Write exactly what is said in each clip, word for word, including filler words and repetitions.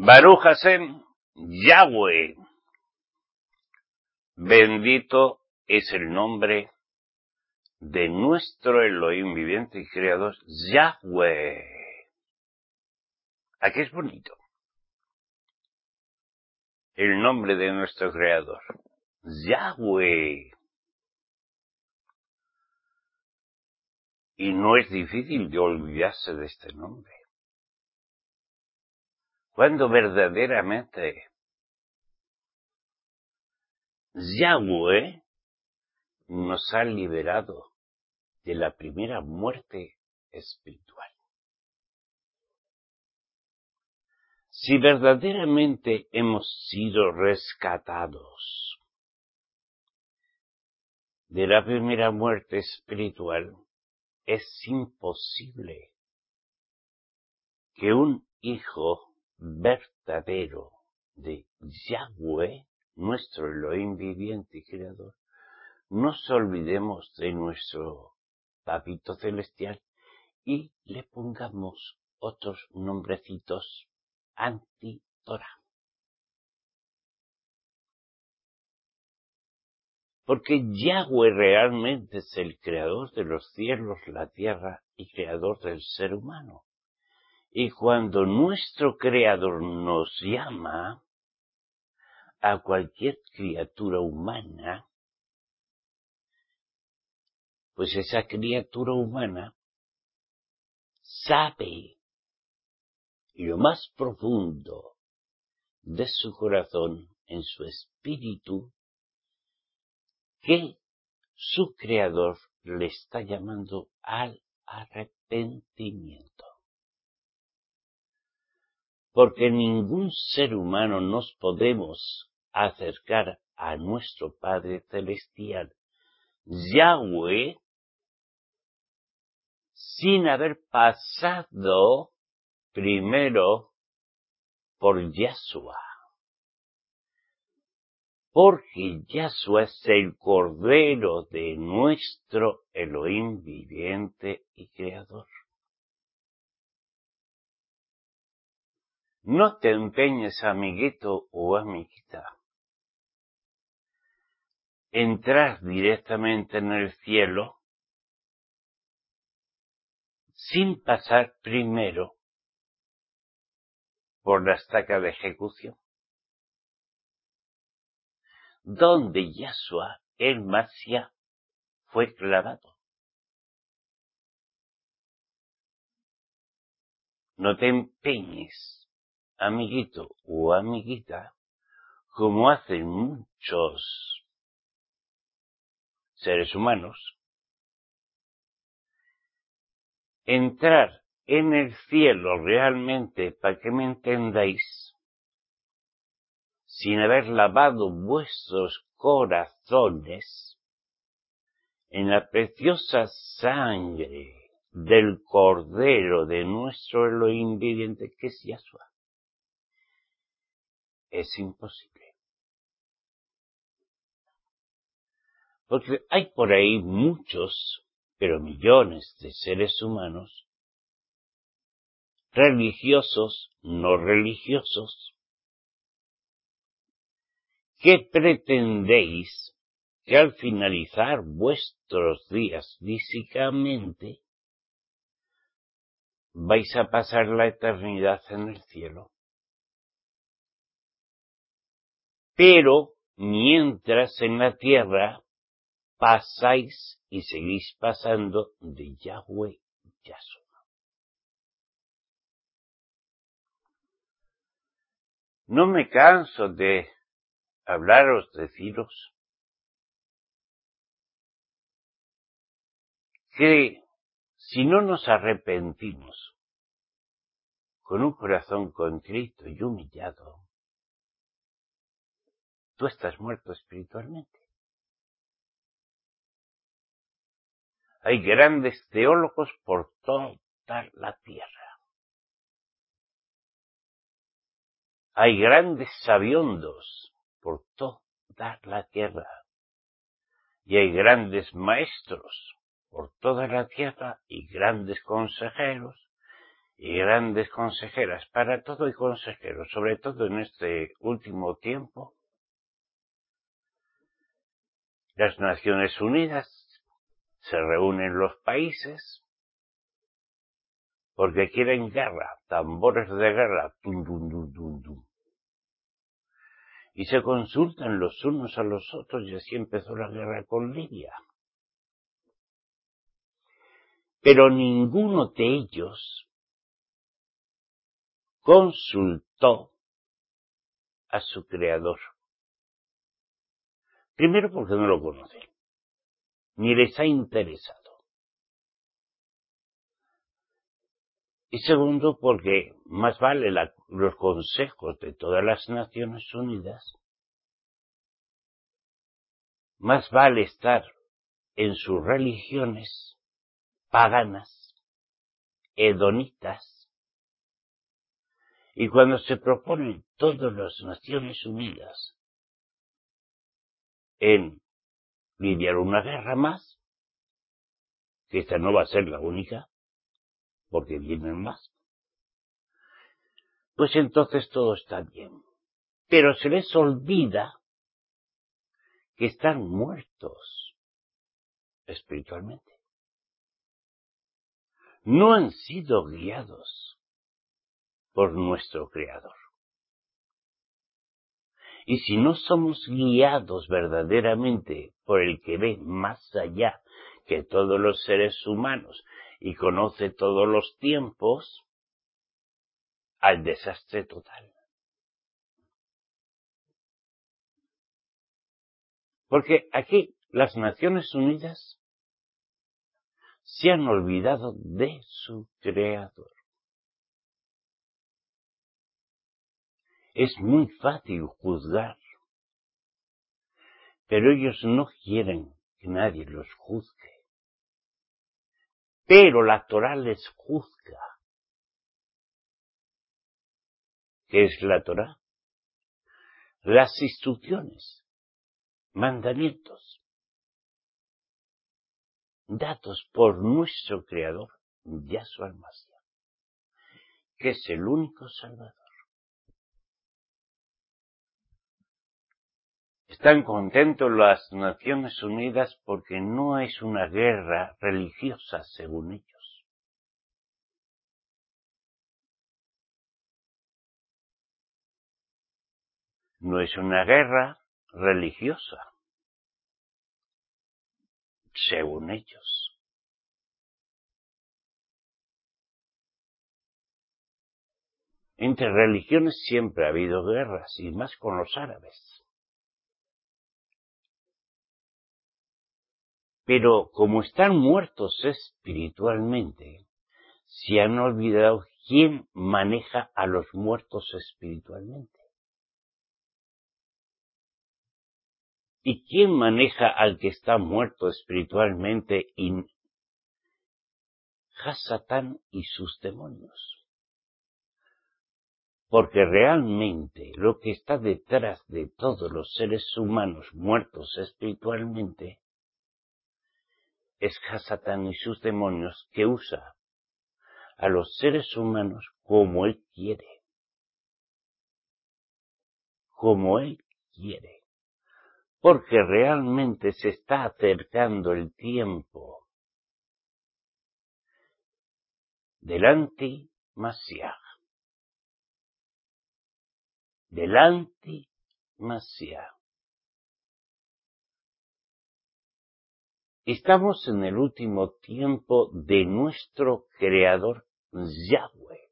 Baruch Hashem, Yahweh. Bendito es el nombre de nuestro Elohim viviente y creador, Yahweh. Aquí es bonito. El nombre de nuestro creador, Yahweh. Y no es difícil de olvidarse de este nombre. Cuando verdaderamente Yahweh nos ha liberado de la primera muerte espiritual. Si verdaderamente hemos sido rescatados de la primera muerte espiritual, es imposible que un hijo verdadero de Yahweh, nuestro Elohim viviente y creador, nos olvidemos de nuestro papito celestial y le pongamos otros nombrecitos anti-Torah. Porque Yahweh realmente es el creador de los cielos, la tierra y creador del ser humano. Y cuando nuestro creador nos llama a cualquier criatura humana, pues esa criatura humana sabe en lo más profundo de su corazón, en su espíritu, que su creador le está llamando al arrepentimiento. Porque ningún ser humano nos podemos acercar a nuestro Padre Celestial, Yahweh, sin haber pasado primero por Yahshua. Porque Yahshua es el Cordero de nuestro Elohim viviente y creador. No te empeñes, amiguito o amiguita, entrar directamente en el cielo sin pasar primero por la estaca de ejecución, donde Yahshua, el Mashiach, fue clavado. No te empeñes, amiguito o amiguita, como hacen muchos seres humanos, entrar en el cielo realmente, para que me entendáis, sin haber lavado vuestros corazones en la preciosa sangre del Cordero de nuestro Elohim viviente, que es Yahshua. Es imposible. Porque hay por ahí muchos, pero millones de seres humanos, religiosos, no religiosos, que pretendéis que al finalizar vuestros días físicamente vais a pasar la eternidad en el cielo. Pero mientras en la tierra pasáis y seguís pasando de Yahweh Yahshua. No me canso de hablaros, deciros que si no nos arrepentimos con un corazón contrito y humillado, tú estás muerto espiritualmente. Hay grandes teólogos por toda la tierra. Hay grandes sabiondos por toda la tierra. Y hay grandes maestros por toda la tierra y grandes consejeros y grandes consejeras, para todo y consejeros, sobre todo en este último tiempo, las Naciones Unidas se reúnen los países porque quieren guerra, tambores de guerra, tum, tum, tum, tum, tum. Y se consultan los unos a los otros y así empezó la guerra con Libia. Pero ninguno de ellos consultó a su creador. Primero porque no lo conocen, ni les ha interesado. Y segundo porque más vale la, los consejos de todas las Naciones Unidas, más vale estar en sus religiones paganas, hedonitas, y cuando se proponen todas las Naciones Unidas en lidiar una guerra más, que esta no va a ser la única, porque vienen más, pues entonces todo está bien. Pero se les olvida que están muertos espiritualmente. No han sido guiados por nuestro Creador. Y si no somos guiados verdaderamente por el que ve más allá que todos los seres humanos y conoce todos los tiempos, al desastre total. Porque aquí las Naciones Unidas se han olvidado de su Creador. Es muy fácil juzgar, pero ellos no quieren que nadie los juzgue. Pero la Torá les juzga. ¿Qué es la Torá? Las instrucciones, mandamientos, dados por nuestro Creador, Yahshua el-Mashiach, que es el único Salvador. Están contentos las Naciones Unidas porque no es una guerra religiosa, según ellos. No es una guerra religiosa, según ellos. Entre religiones siempre ha habido guerras, y más con los árabes. Pero como están muertos espiritualmente, se han olvidado quién maneja a los muertos espiritualmente. ¿Y quién maneja al que está muerto espiritualmente? Y Hasatán y sus demonios. Porque realmente lo que está detrás de todos los seres humanos muertos espiritualmente es Hasatán y sus demonios, que usa a los seres humanos como él quiere. Como él quiere. Porque realmente se está acercando el tiempo del anti-Mashiach. Del anti-Mashiach. Estamos en el último tiempo de nuestro Creador Yahweh.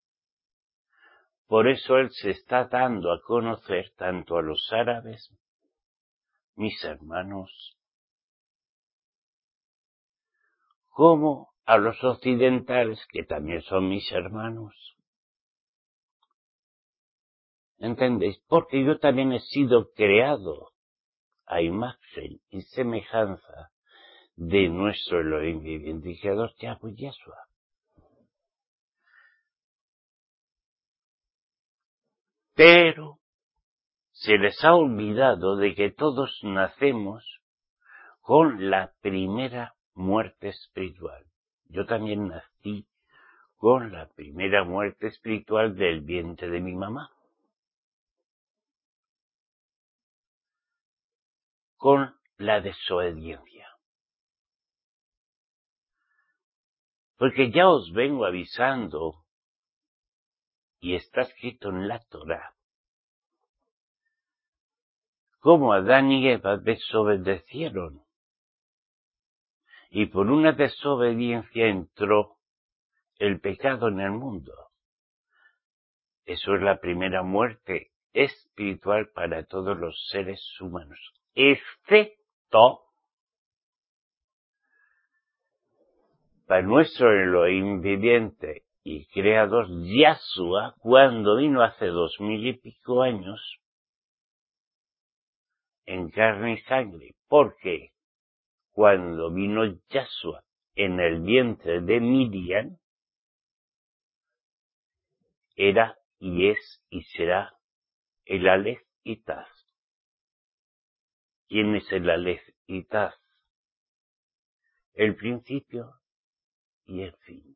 Por eso Él se está dando a conocer tanto a los árabes, mis hermanos, como a los occidentales, que también son mis hermanos. ¿Entendéis? Porque yo también he sido creado a imagen y semejanza de nuestro Elohim viviente y creador Yahweh Yeshua. Pero se les ha olvidado de que todos nacemos con la primera muerte espiritual. Yo también nací con la primera muerte espiritual del vientre de mi mamá, con la desobediencia. Porque ya os vengo avisando, y está escrito en la Torá, cómo Adán y Eva desobedecieron, y por una desobediencia entró el pecado en el mundo. Eso es la primera muerte espiritual para todos los seres humanos, excepto para nuestro Elohim viviente y creador Yahshua, cuando vino hace dos mil y pico años en carne y sangre. Porque cuando vino Yahshua en el vientre de Miriam, era y es y será el Aleph y Taf. ¿Quién es el Aleph y Taf? El principio y el fin.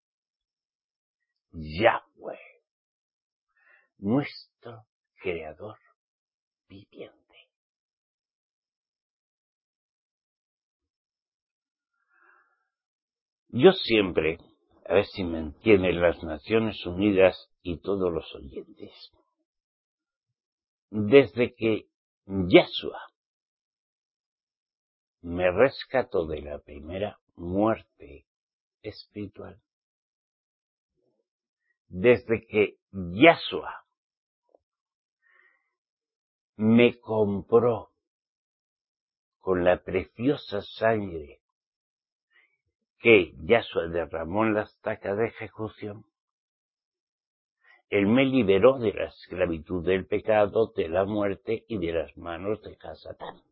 Yahweh, nuestro creador viviente. Yo siempre, a ver si me entienden las Naciones Unidas y todos los oyentes, desde que Yahshua me rescató de la primera muerte espiritual, desde que Yahshua me compró con la preciosa sangre que Yahshua derramó en la estaca de ejecución, Él me liberó de la esclavitud del pecado, de la muerte y de las manos de Satán.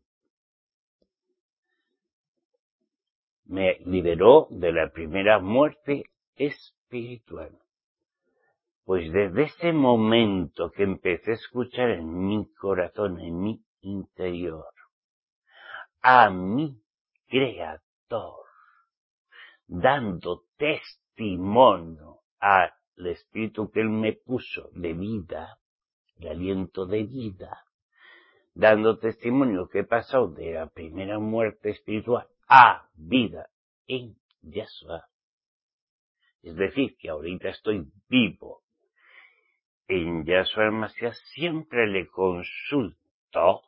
Me liberó de la primera muerte espiritual. Pues desde ese momento que empecé a escuchar en mi corazón, en mi interior, a mi Creador, dando testimonio al Espíritu que Él me puso de vida, de aliento de vida, dando testimonio que he pasado de la primera muerte espiritual a vida en Yahshua. Es decir, que ahorita estoy vivo en Yahshua el Mashiach. Siempre le consulto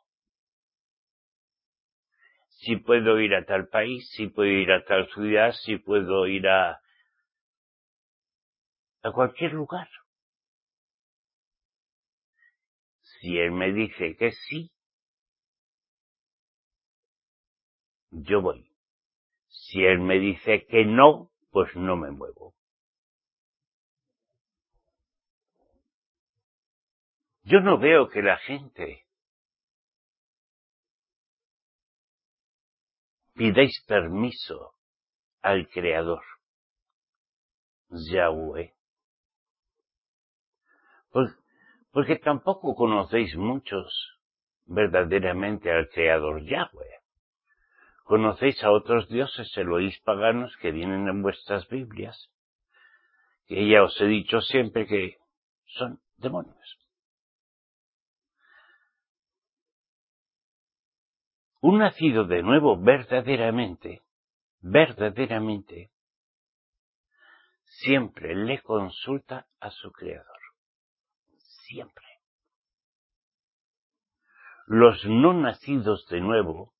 si puedo ir a tal país, si puedo ir a tal ciudad, si puedo ir a, a cualquier lugar. Si Él me dice que sí, yo voy. Si Él me dice que no, pues no me muevo. Yo no veo que la gente pidáis permiso al Creador, Yahweh. Pues, porque tampoco conocéis muchos verdaderamente al Creador Yahweh. Conocéis a otros dioses Elohís paganos que vienen en vuestras Biblias, que ya os he dicho siempre que son demonios. Un nacido de nuevo verdaderamente, verdaderamente, siempre le consulta a su Creador. Siempre. Los no nacidos de nuevo,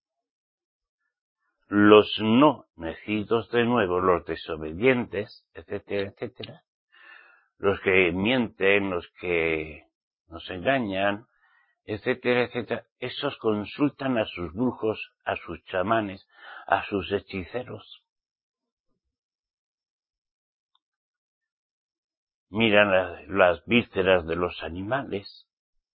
los no nacidos de nuevo, los desobedientes, etcétera, etcétera, los que mienten, los que nos engañan, etcétera, etcétera, esos consultan a sus brujos, a sus chamanes, a sus hechiceros. Miran las, las vísceras de los animales.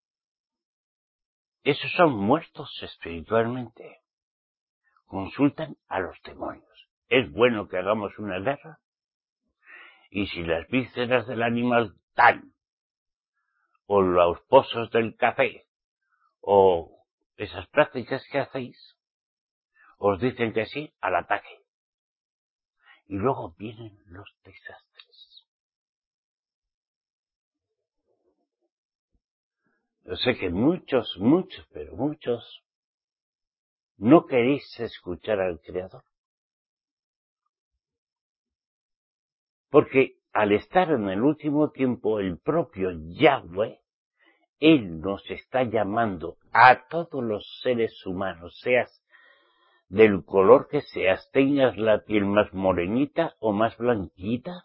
Esos son muertos espiritualmente. Consultan a los demonios. ¿Es bueno que hagamos una guerra? Y si las vísceras del animal dan, o los pozos del café, o esas prácticas que hacéis, os dicen que sí al ataque. Y luego vienen los desastres. Yo sé que muchos, muchos, pero muchos no queréis escuchar al Creador. Porque al estar en el último tiempo, el propio Yahweh, Él nos está llamando a todos los seres humanos, seas del color que seas, tengas la piel más morenita o más blanquita,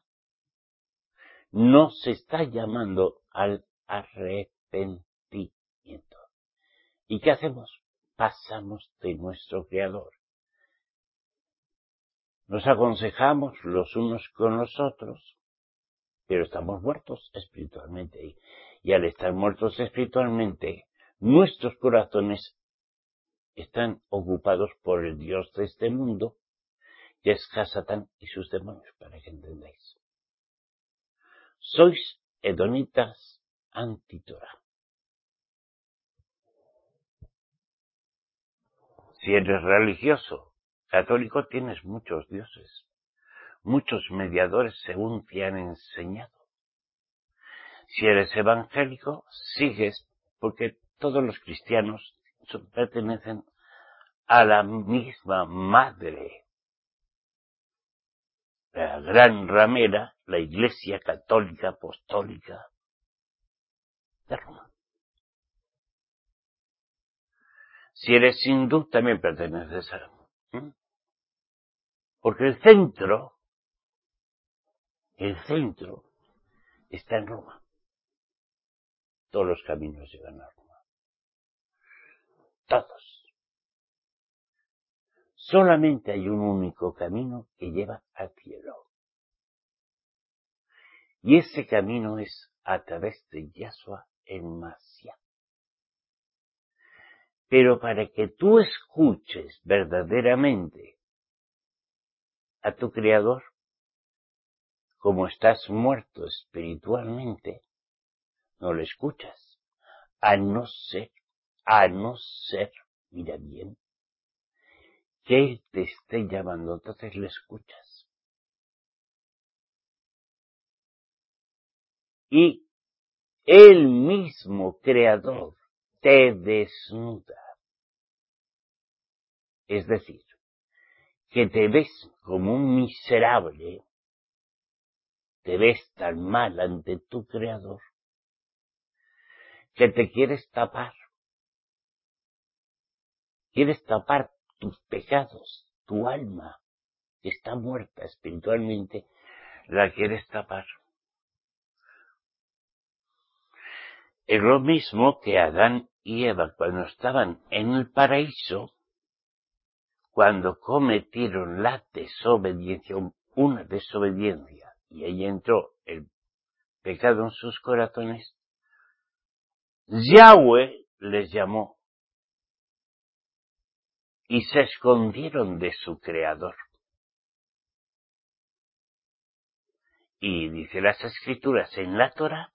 nos está llamando al arrepentimiento. ¿Y qué hacemos? Pasamos de nuestro Creador. Nos aconsejamos los unos con los otros, pero estamos muertos espiritualmente. Y al estar muertos espiritualmente, nuestros corazones están ocupados por el Dios de este mundo, que es Hasatán y sus demonios, para que entendáis. Sois edonitas anti-Torah. Si eres religioso, católico, tienes muchos dioses, muchos mediadores según te han enseñado. Si eres evangélico, sigues, porque todos los cristianos pertenecen a la misma madre, la gran ramera, la Iglesia Católica Apostólica de Roma. Si eres hindú, también perteneces a... ¿eh? Porque el centro, el centro está en Roma. Todos los caminos llegan a Roma. Todos. Solamente hay un único camino que lleva al cielo. Y ese camino es a través de Yahshua el Mashiach. Pero para que tú escuches verdaderamente a tu Creador, como estás muerto espiritualmente, no le escuchas. A no ser, a no ser, mira bien, que Él te esté llamando, entonces le escuchas. Y el mismo Creador te desnuda. Es decir, que te ves como un miserable, te ves tan mal ante tu Creador, que te quieres tapar. Quieres tapar tus pecados, tu alma, que está muerta espiritualmente, la quieres tapar. Es lo mismo que Adán y Eva cuando estaban en el paraíso, cuando cometieron la desobediencia, una desobediencia, y ahí entró el pecado en sus corazones, Yahweh les llamó y se escondieron de su Creador. Y dice las Escrituras en la Torah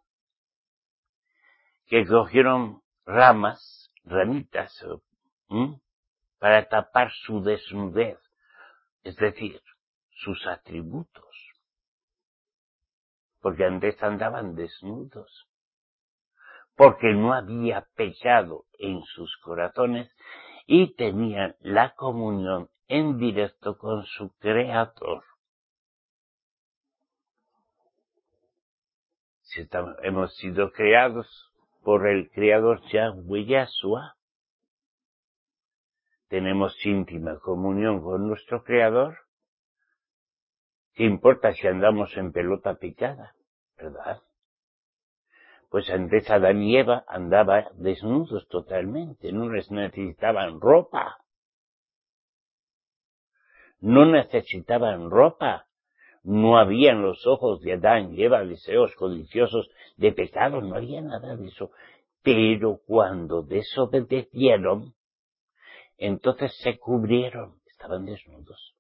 que cogieron ramas, ramitas, ¿m? para tapar su desnudez, es decir, sus atributos, porque antes andaban desnudos, porque no había pecado en sus corazones y tenían la comunión en directo con su Creador. Si estamos, hemos sido creados por el Creador Yahweh Yahshua, tenemos íntima comunión con nuestro Creador. ¿Qué importa si andamos en pelota picada? ¿Verdad? Pues antes Adán y Eva andaban desnudos totalmente, no les necesitaban ropa. No necesitaban ropa. No había en los ojos de Adán y Eva deseos codiciosos de pecado, no había nada de eso. Pero cuando desobedecieron, entonces se cubrieron, estaban desnudos.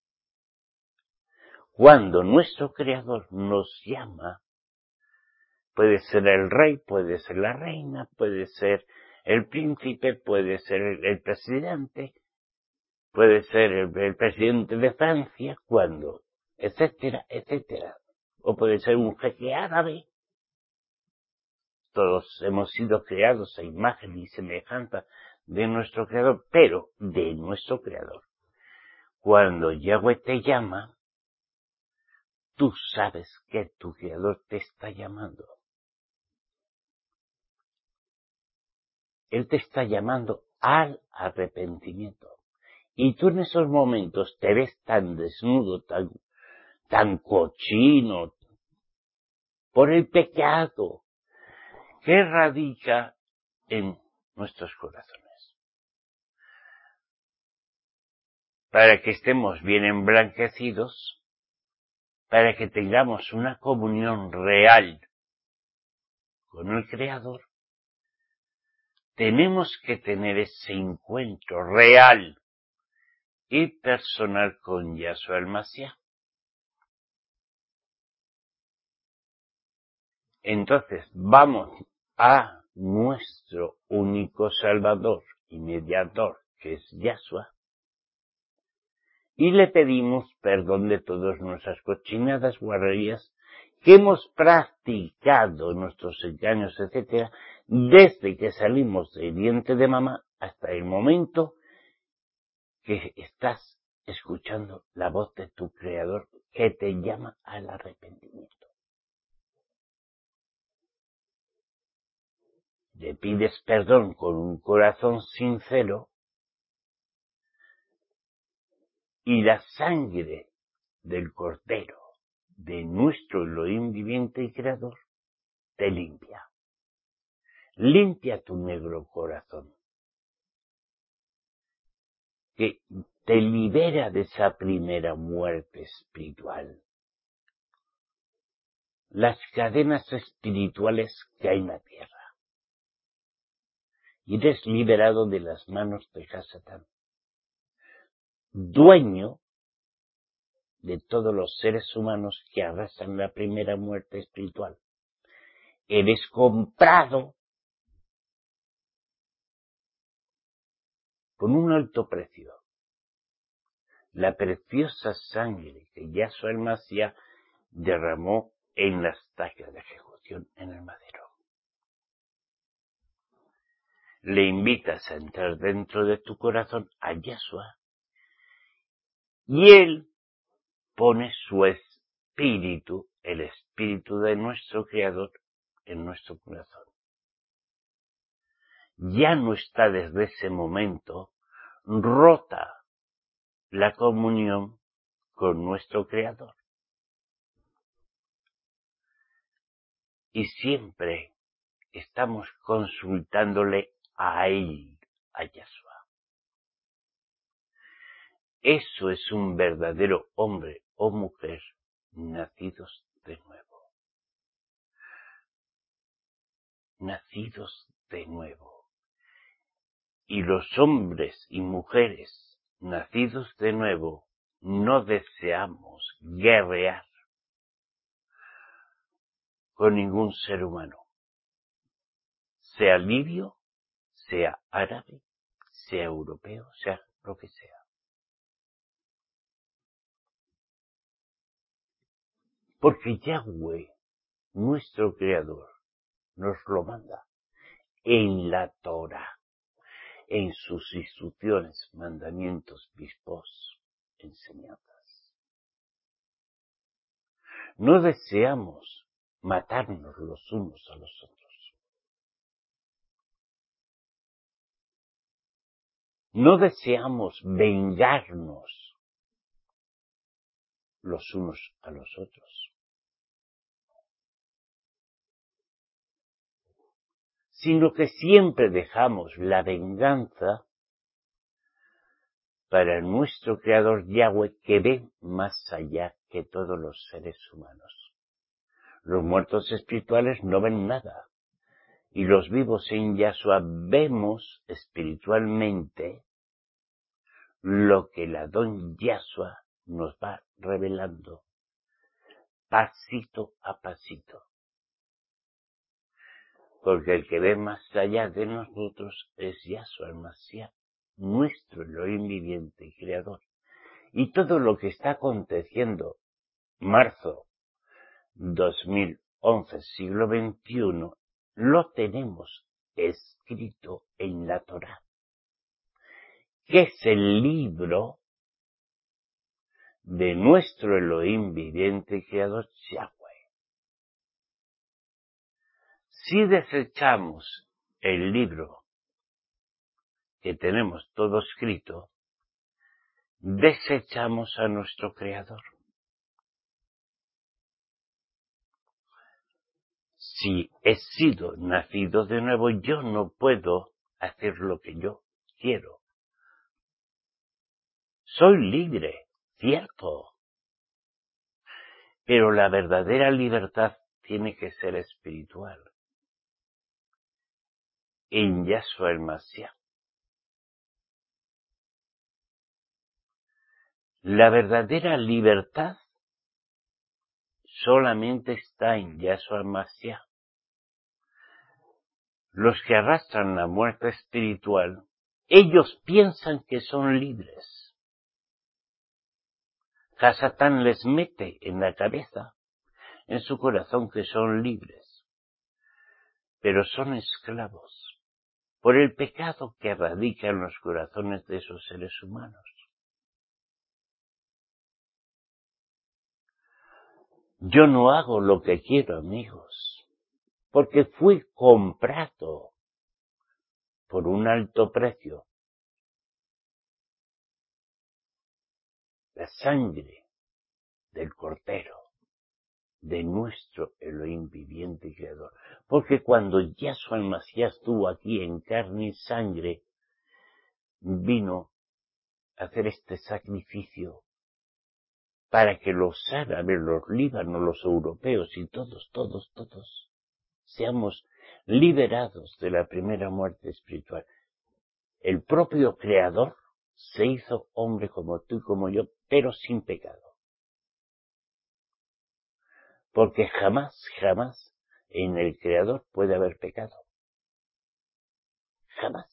Cuando nuestro Creador nos llama, puede ser el rey, puede ser la reina, puede ser el príncipe, puede ser el presidente, puede ser el, el presidente de Francia, cuando, etcétera, etcétera. O puede ser un jeque árabe. todos hemos sido creados a imagen y semejanza de nuestro Creador, pero de nuestro Creador. Cuando Yahweh te llama, tú sabes que tu Creador te está llamando. Él te está llamando al arrepentimiento. Y tú en esos momentos te ves tan desnudo, tan, tan cochino, por el pecado que radica en nuestros corazones. Para que estemos bien emblanquecidos, para que tengamos una comunión real con el Creador, tenemos que tener ese encuentro real y personal con Yahshua el Mashiach. Entonces vamos a nuestro único Salvador y Mediador, que es Yahshua, y le pedimos perdón de todas nuestras cochinadas, guarrerías que hemos practicado, nuestros engaños, etcétera, desde que salimos del vientre de mamá hasta el momento que estás escuchando la voz de tu Creador que te llama al arrepentimiento. Le pides perdón con un corazón sincero y la sangre del Cordero de nuestro Elohim viviente y Creador te limpia. Limpia tu negro corazón, que te libera de esa primera muerte espiritual. Las cadenas espirituales que hay en la tierra. Y eres liberado de las manos de Hasatán, dueño de todos los seres humanos que arrasan la primera muerte espiritual. Eres comprado con un alto precio. La preciosa sangre que Yahshua el Mashiach derramó en la estaca de ejecución en el madero. Le invitas a entrar dentro de tu corazón a Yahshua y Él pone su espíritu, el espíritu de nuestro Creador, en nuestro corazón. Ya no está desde ese momento rota la comunión con nuestro Creador. Y siempre estamos consultándole a Él, a Yahshua. Eso es un verdadero hombre o mujer nacidos de nuevo. Nacidos de nuevo. Y los hombres y mujeres nacidos de nuevo no deseamos guerrear con ningún ser humano, sea libio, sea árabe, sea europeo, sea lo que sea. Porque Yahweh, nuestro Creador, nos lo manda en la Torah, en sus instrucciones, mandamientos, vispos, enseñanzas. No deseamos matarnos los unos a los otros. No deseamos vengarnos los unos a los otros, sino que siempre dejamos la venganza para nuestro Creador Yahweh, que ve más allá que todos los seres humanos. Los muertos espirituales no ven nada, y los vivos en Yahshua vemos espiritualmente lo que el Adón Yahshua nos va revelando pasito a pasito. Porque el que ve más allá de nosotros es Yahshua el Mashiach, nuestro Elohim viviente y Creador. Y todo lo que está aconteciendo, marzo dos mil once, siglo veintiuno, lo tenemos escrito en la Torá, que es el libro de nuestro Elohim viviente y creador Yahweh. Si desechamos el libro que tenemos todo escrito, desechamos a nuestro creador. Si he sido nacido de nuevo, yo no puedo hacer lo que yo quiero. Soy libre, cierto, pero la verdadera libertad tiene que ser espiritual. En Yahshua el Mashiach. La verdadera libertad solamente está en Yahshua el Mashiach. Los que arrastran la muerte espiritual, ellos piensan que son libres. Hasatán les mete en la cabeza, en su corazón, que son libres, pero son esclavos por el pecado que radica en los corazones de esos seres humanos. Yo no hago lo que quiero, amigos, porque fui comprado por un alto precio. La sangre del Cordero, de nuestro Elohim viviente y creador. Porque cuando Yahshua el Mashiach estuvo aquí en carne y sangre, vino a hacer este sacrificio para que los árabes, los líbanos, los europeos y todos, todos, todos seamos liberados de la primera muerte espiritual. El propio Creador se hizo hombre como tú y como yo, pero sin pecado. Porque jamás, jamás en el Creador puede haber pecado. Jamás.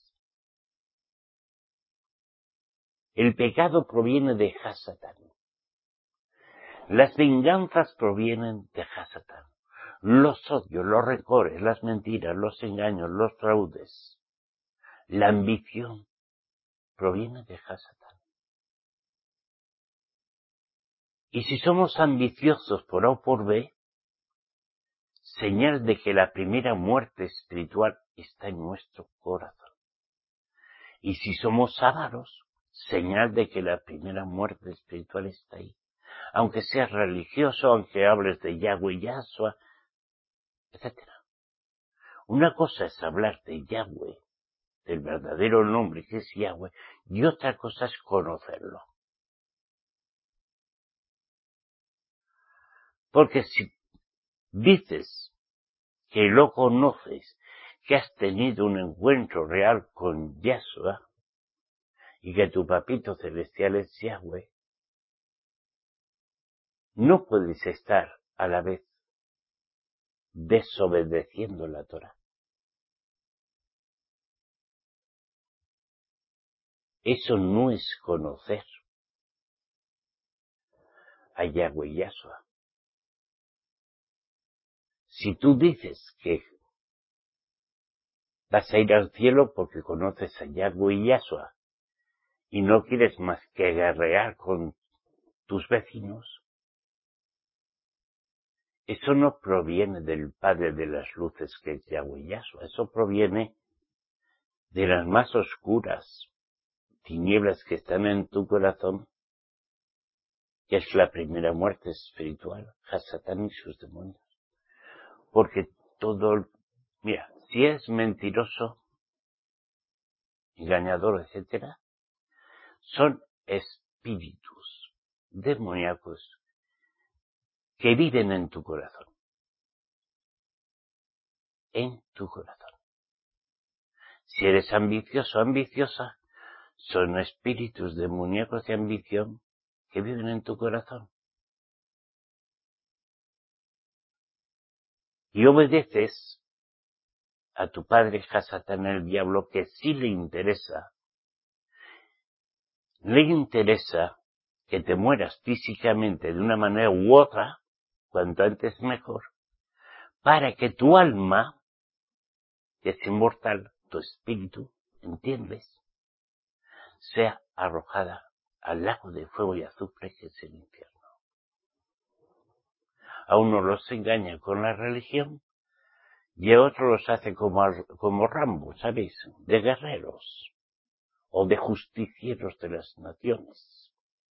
El pecado proviene de Hasatán. Las venganzas provienen de Hasatán. Los odios, los rencores, las mentiras, los engaños, los fraudes, la ambición proviene de Hasatán. Y si somos ambiciosos por A o por B, señal de que la primera muerte espiritual está en nuestro corazón. Y si somos ávaros, señal de que la primera muerte espiritual está ahí. Aunque seas religioso, aunque hables de Yahweh, Yahshua, etcétera. Una cosa es hablar de Yahweh, del verdadero nombre que es Yahweh, y otra cosa es conocerlo. Porque si dices que lo conoces, que has tenido un encuentro real con Yahshua, y que tu papito celestial es Yahweh, no puedes estar a la vez desobedeciendo la Torah. Eso no es conocer a Yahweh y Yahshua. Si tú dices que vas a ir al cielo porque conoces a Yahweh y Yahshua y no quieres más que guerrear con tus vecinos, eso no proviene del Padre de las Luces que es Yahweh y Yahshua. Eso proviene de las más oscuras tinieblas que están en tu corazón, que es la primera muerte espiritual, Hasatán y sus demonios. Porque todo, mira, si es mentiroso, engañador, etcétera, son espíritus demoníacos que viven en tu corazón. En tu corazón. Si eres ambicioso o ambiciosa, son espíritus demoníacos de ambición que viven en tu corazón. Y obedeces a tu padre Hasatán, el diablo, que sí le interesa. Le interesa que te mueras físicamente de una manera u otra, cuanto antes mejor, para que tu alma que es inmortal, tu espíritu, ¿entiendes?, sea arrojada al lago de fuego y azufre que es el infierno. A uno los engaña con la religión y a otro los hace como, como Rambo, ¿sabéis?, de guerreros o de justicieros de las naciones.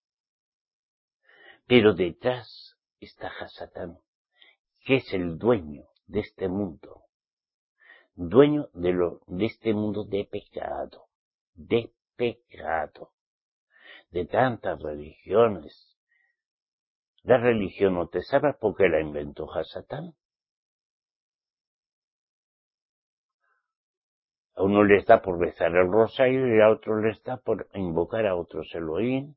Pero detrás está Hasatán, que es el dueño de este mundo, dueño de, lo, de este mundo de pecado, de pecado, de tantas religiones. La religión no te sabe por qué la inventó Hasatán. A uno les da por rezar el rosario y a otro les da por invocar a otros Elohim.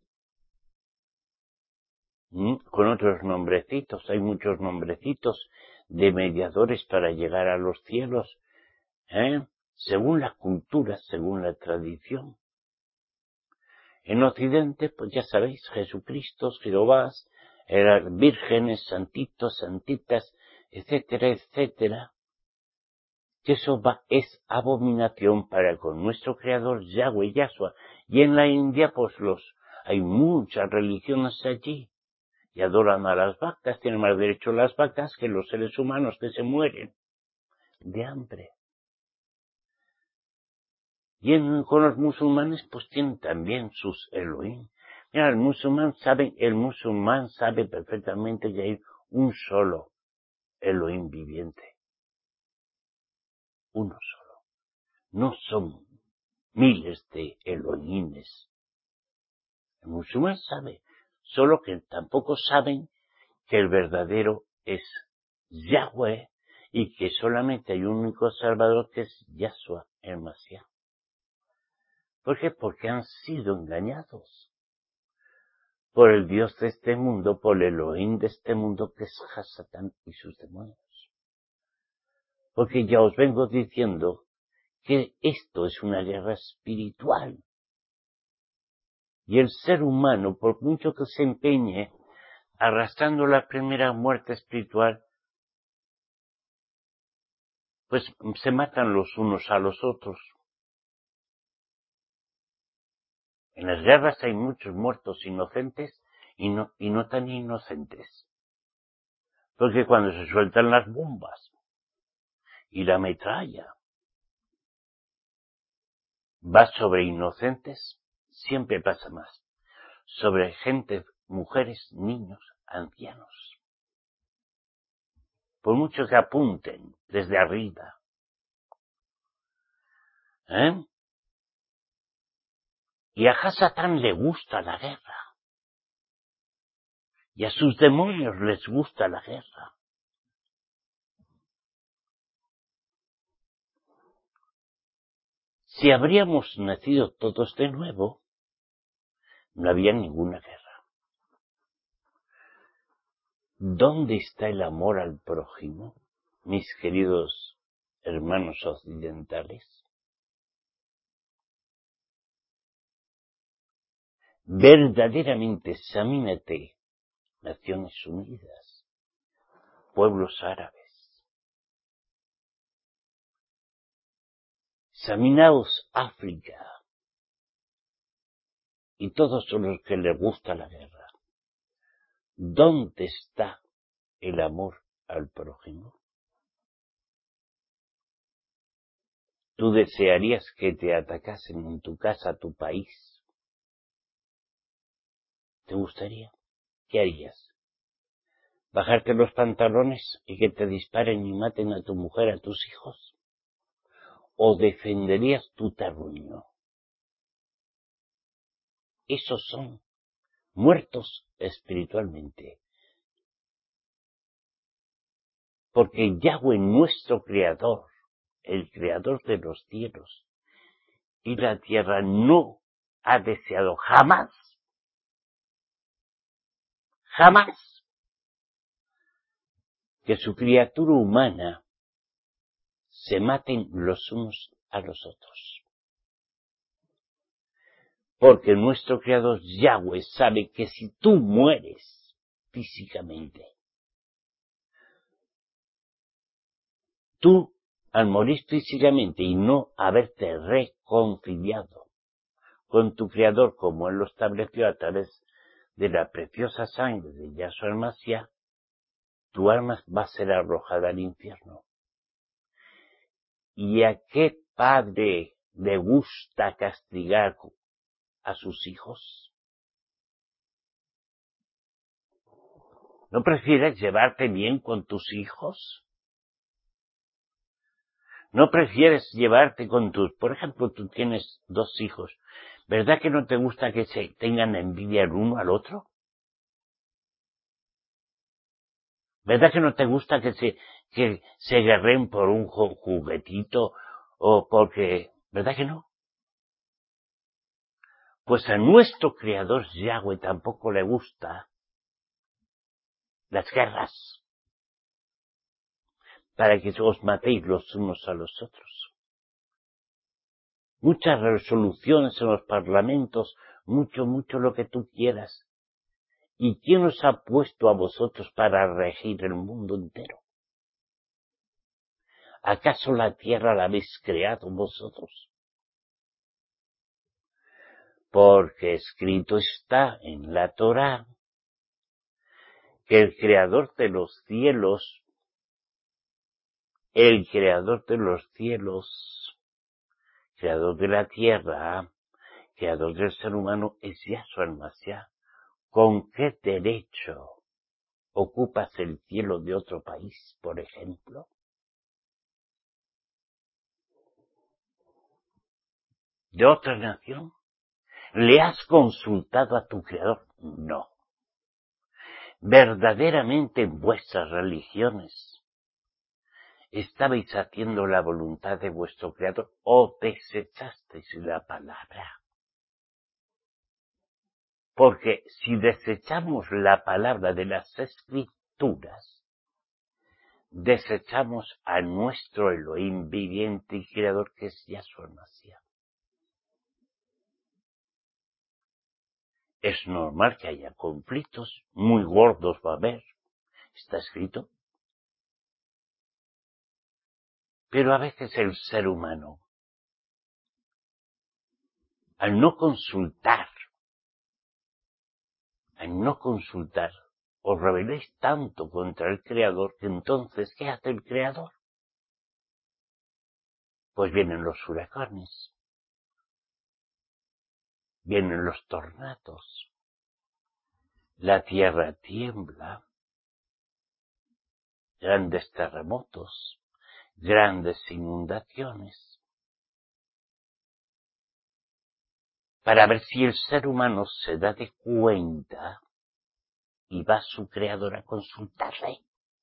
¿Mm? Con otros nombrecitos, hay muchos nombrecitos de mediadores para llegar a los cielos, ¿eh? Según la cultura, según la tradición. En Occidente, pues ya sabéis, Jesucristo, Jehová, eran vírgenes, santitos, santitas, etcétera, etcétera, que eso va, es abominación para con nuestro Creador Yahweh Yahshua. Y en la India, pues los, hay muchas religiones allí, y adoran a las vacas, tienen más derecho las vacas que los seres humanos que se mueren de hambre. Y en, con los musulmanes, pues tienen también sus Elohim. Mira, el musulmán sabe, el musulmán sabe perfectamente que hay un solo Elohim viviente. Uno solo. No son miles de Elohimes. El musulmán sabe, solo que tampoco saben que el verdadero es Yahweh y que solamente hay un único Salvador que es Yahshua, el Mashiach. ¿Por qué? Porque han sido engañados por el Dios de este mundo, por el Elohim de este mundo, que es Hasatán y sus demonios. Porque ya os vengo diciendo que esto es una guerra espiritual. Y el ser humano, por mucho que se empeñe arrastrando la primera muerte espiritual, pues se matan los unos a los otros. En las guerras hay muchos muertos inocentes y no, y no tan inocentes. Porque cuando se sueltan las bombas y la metralla va sobre inocentes, siempre pasa más. Sobre gente, mujeres, niños, ancianos. Por mucho que apunten desde arriba. ¿Eh? Y a Hasatán le gusta la guerra. Y a sus demonios les gusta la guerra. Si habríamos nacido todos de nuevo, no había ninguna guerra. ¿Dónde está el amor al prójimo, mis queridos hermanos occidentales? Verdaderamente examínate, Naciones Unidas, pueblos árabes. Examinaos África y todos los que les gusta la guerra. ¿Dónde está el amor al prójimo? ¿Tú desearías que te atacasen en tu casa, tu país? ¿Te gustaría? ¿Qué harías? ¿Bajarte los pantalones y que te disparen y maten a tu mujer, a tus hijos? ¿O defenderías tu terruño? Esos son muertos espiritualmente. Porque Yahweh, nuestro Creador, el Creador de los cielos y la tierra, no ha deseado jamás, jamás, que su criatura humana se maten los unos a los otros. Porque nuestro Creador Yahweh sabe que si tú mueres físicamente, tú al morir físicamente y no haberte reconciliado con tu Creador como Él lo estableció a través de la preciosa sangre de Yahshua el Mashiach, tu alma va a ser arrojada al infierno. ¿Y a qué padre le gusta castigar a sus hijos? ¿No prefieres llevarte bien con tus hijos? ¿No prefieres llevarte con tus... Por ejemplo, tú tienes dos hijos. ¿Verdad que no te gusta que se tengan envidia el uno al otro? ¿Verdad que no te gusta que se, que se guerren por un juguetito o porque... ¿Verdad que no? Pues a nuestro Creador Yahweh tampoco le gusta las guerras para que os matéis los unos a los otros. Muchas resoluciones en los parlamentos, mucho, mucho lo que tú quieras. ¿Y quién os ha puesto a vosotros para regir el mundo entero? ¿Acaso la tierra la habéis creado vosotros? Porque escrito está en la Torá que el Creador de los cielos, el Creador de los cielos, Creador de la tierra, Creador del ser humano, es Yahshua el Mashiach. ¿Con qué derecho ocupas el cielo de otro país, por ejemplo? ¿De otra nación? ¿Le has consultado a tu Creador? No. Verdaderamente en vuestras religiones ¿estabais haciendo la voluntad de vuestro Creador o desechasteis la palabra? Porque si desechamos la palabra de las Escrituras, desechamos a nuestro Elohim viviente y Creador, que es Yahshua Mashiach. Es normal que haya conflictos, muy gordos va a haber, está escrito. Pero a veces el ser humano, al no consultar, al no consultar, os rebeléis tanto contra el Creador que entonces, ¿qué hace el Creador? Pues vienen los huracanes, vienen los tornados, la tierra tiembla, grandes terremotos, grandes inundaciones, para ver si el ser humano se da de cuenta y va a su Creador a consultarle.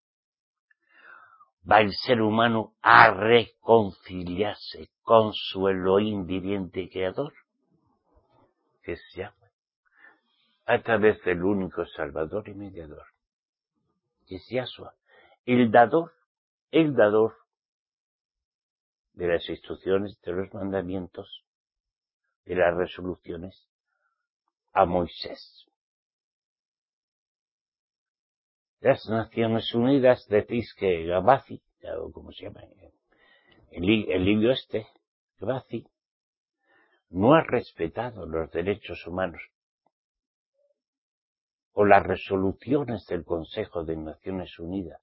Va el ser humano a reconciliarse con su Elohim viviente y Creador, que es Yahweh, a través del único Salvador y Mediador, que es Yahshua, el dador, el dador de las instrucciones, de los mandamientos, de las resoluciones, a Moisés. Las Naciones Unidas decís que Gaddafi, o como se llama, el, el libro este, Gaddafi, no ha respetado los derechos humanos o las resoluciones del Consejo de Naciones Unidas.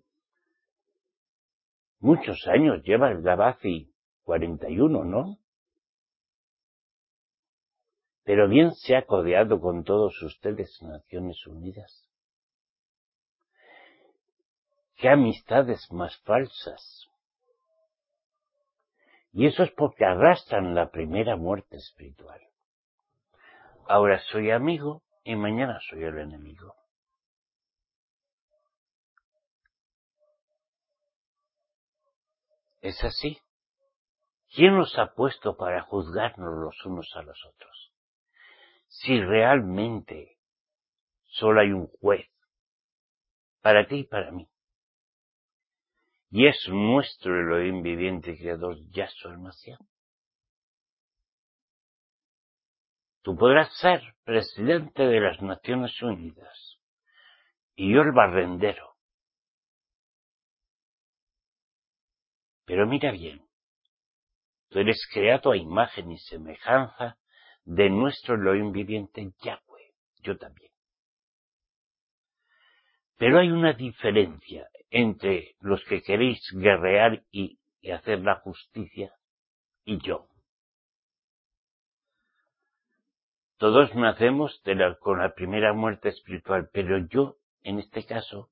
Muchos años lleva el Gaddafi, cuarenta y uno, ¿no? Pero bien se ha codeado con todos ustedes, Naciones Unidas. ¡Qué amistades más falsas! Y eso es porque arrastran la primera muerte espiritual. Ahora soy amigo y mañana soy el enemigo. ¿Es así? ¿Quién nos ha puesto para juzgarnos los unos a los otros? Si realmente solo hay un juez, para ti y para mí, y es nuestro Elohim viviente y Creador, Yahshua el Mashiach. Tú podrás ser presidente de las Naciones Unidas y yo el barrendero. Pero mira bien, tú eres creado a imagen y semejanza de nuestro Elohim viviente Yahweh, yo también. Pero hay una diferencia entre los que queréis guerrear y, y hacer la justicia y yo. Todos nacemos de la, con la primera muerte espiritual, pero yo, en este caso,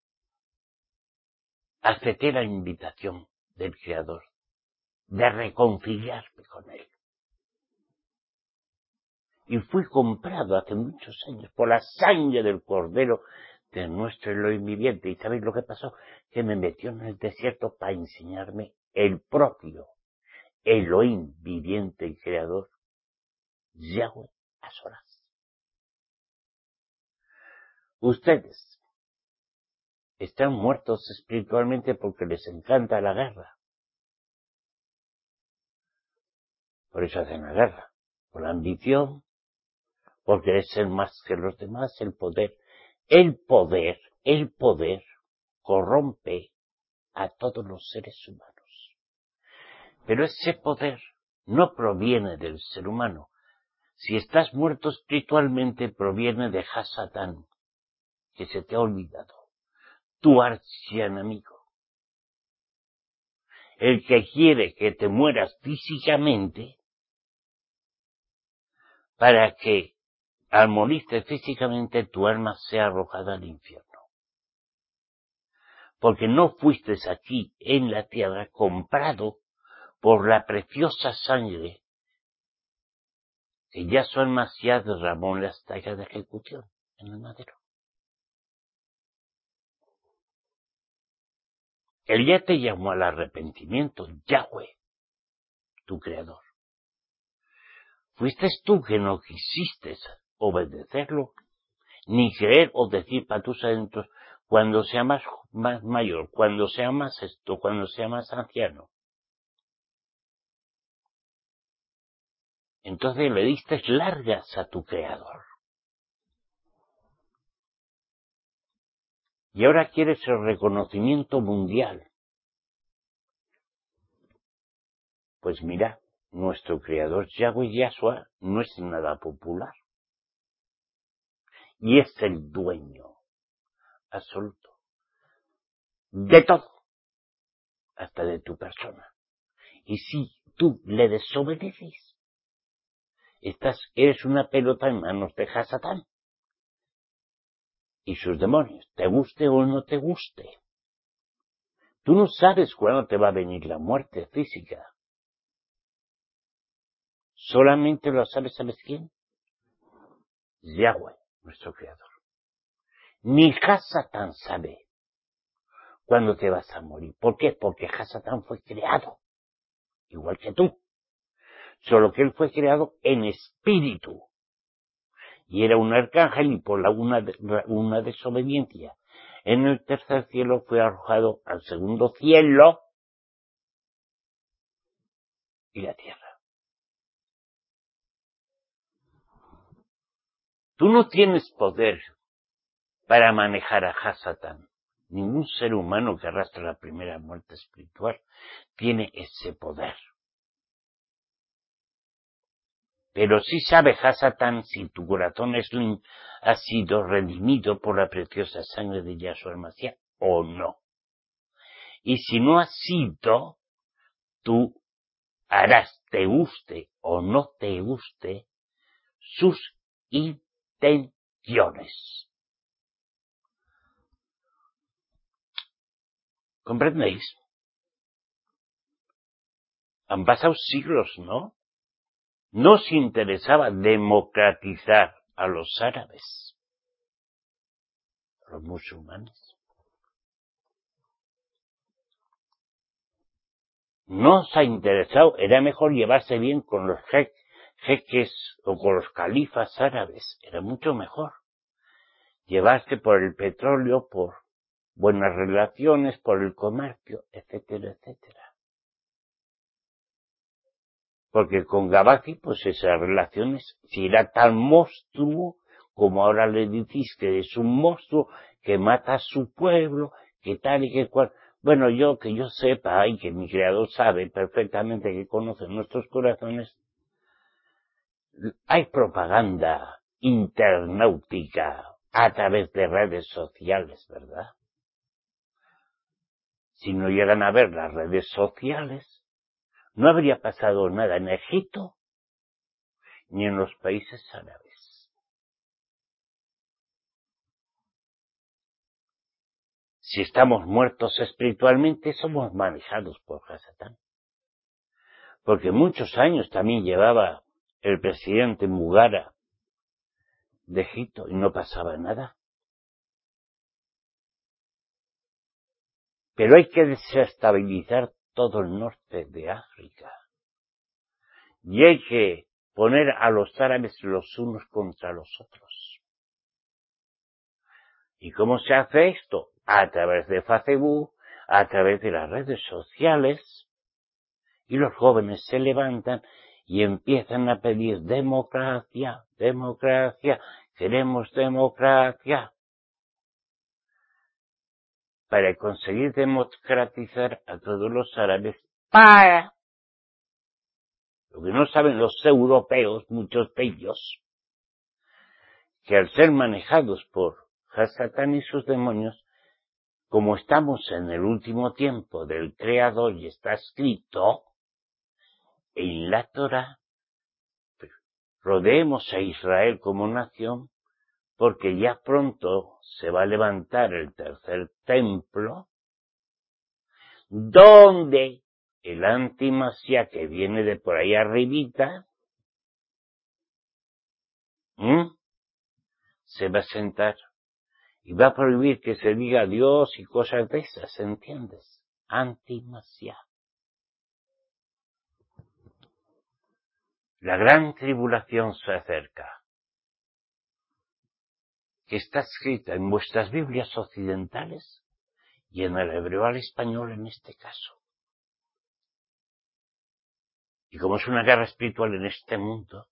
acepté la invitación del Creador de reconciliarme con Él. Y fui comprado hace muchos años por la sangre del Cordero de nuestro Elohim viviente. ¿Y sabéis lo que pasó? Que me metió en el desierto para enseñarme el propio Elohim viviente y creador, Yahweh a solas. Ustedes están muertos espiritualmente porque les encanta la guerra. Por eso hacen la guerra. Por la ambición, por querer ser más que los demás, el poder. El poder, el poder corrompe a todos los seres humanos. Pero ese poder no proviene del ser humano. Si estás muerto espiritualmente, proviene de Hasatán, que se te ha olvidado, tu archienemigo. El que quiere que te mueras físicamente para que al morirte físicamente tu alma sea arrojada al infierno. Porque no fuiste aquí en la tierra comprado por la preciosa sangre que Yahshua el Mashiach derramó en la estaca de ejecución, en el madero. Él ya te llamó al arrepentimiento, Yahweh, tu creador. Fuiste tú que no quisiste obedecerlo, ni creer o decir para tus adentros, cuando sea más, más mayor, cuando sea más esto, cuando sea más anciano. Entonces le diste largas a tu creador. Y ahora quieres el reconocimiento mundial. Pues mira, nuestro creador Yahweh Yahshua no es nada popular. Y es el dueño absoluto de todo, hasta de tu persona. Y si tú le desobedeces, estás, eres una pelota en manos de Hasatán y sus demonios, te guste o no te guste. Tú no sabes cuándo te va a venir la muerte física. Solamente lo sabe, ¿sabes quién? Yahweh, nuestro creador. Ni Hasatán sabe cuándo te vas a morir. ¿Por qué? Porque Hasatán fue creado, igual que tú. Solo que él fue creado en espíritu. Y era un arcángel y por la una, una desobediencia en el tercer cielo fue arrojado al segundo cielo y la tierra. Tú no tienes poder para manejar a Hasatán. Ningún ser humano que arrastra la primera muerte espiritual tiene ese poder. Pero sí sabe Hasatán si tu corazón es, ha sido redimido por la preciosa sangre de Yahshua el Mashiach o no. Y si no ha sido, tú harás, te guste o no te guste, sus intenciones. ¿Comprendéis? Han pasado siglos, ¿no? No os interesaba democratizar a los árabes, a los musulmanes. No os ha interesado, era mejor llevarse bien con los je jeques o con los califas árabes, era mucho mejor. Llevarse por el petróleo, por buenas relaciones, por el comercio, etcétera, etcétera. Porque con Gaddafi, pues esas relaciones, si era tan monstruo, como ahora le decís que es un monstruo, que mata a su pueblo, que tal y que cual, Bueno, yo que yo sepa y que mi creador sabe perfectamente, que conoce nuestros corazones, hay propaganda internautica a través de redes sociales, ¿verdad? Si no llegan a ver las redes sociales, no habría pasado nada en Egipto ni en los países árabes. Si estamos muertos espiritualmente, somos manejados por Hasatán. Porque muchos años también llevaba el presidente Mugara de Egipto y no pasaba nada. Pero hay que desestabilizar todo el norte de África. Y hay que poner a los árabes los unos contra los otros. ¿Y cómo se hace esto? A través de Facebook, a través de las redes sociales, y los jóvenes se levantan y empiezan a pedir democracia, democracia, queremos democracia, para conseguir democratizar a todos los árabes, para lo que no saben los europeos, muchos de ellos, que al ser manejados por Hasatán y sus demonios, como estamos en el último tiempo del Creador y está escrito en la Torá, rodeemos a Israel como nación, porque ya pronto se va a levantar el tercer templo, donde el antimasía que viene de por ahí arribita, ¿m? se va a sentar y va a prohibir que se diga Dios y cosas de esas, ¿entiendes? Antimasía. La gran tribulación se acerca, que está escrita en vuestras Biblias occidentales y en el hebreo al español en este caso. Y como es una guerra espiritual en este mundo,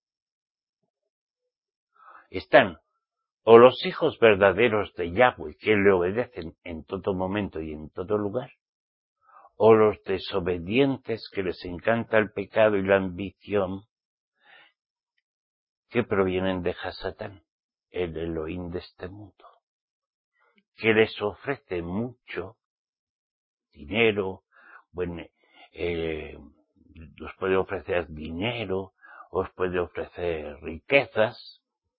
están o los hijos verdaderos de Yahweh que le obedecen en todo momento y en todo lugar, o los desobedientes que les encanta el pecado y la ambición que provienen de Hasatán, el Elohim de este mundo, que les ofrece mucho dinero, bueno, eh, os puede ofrecer dinero, os puede ofrecer riquezas,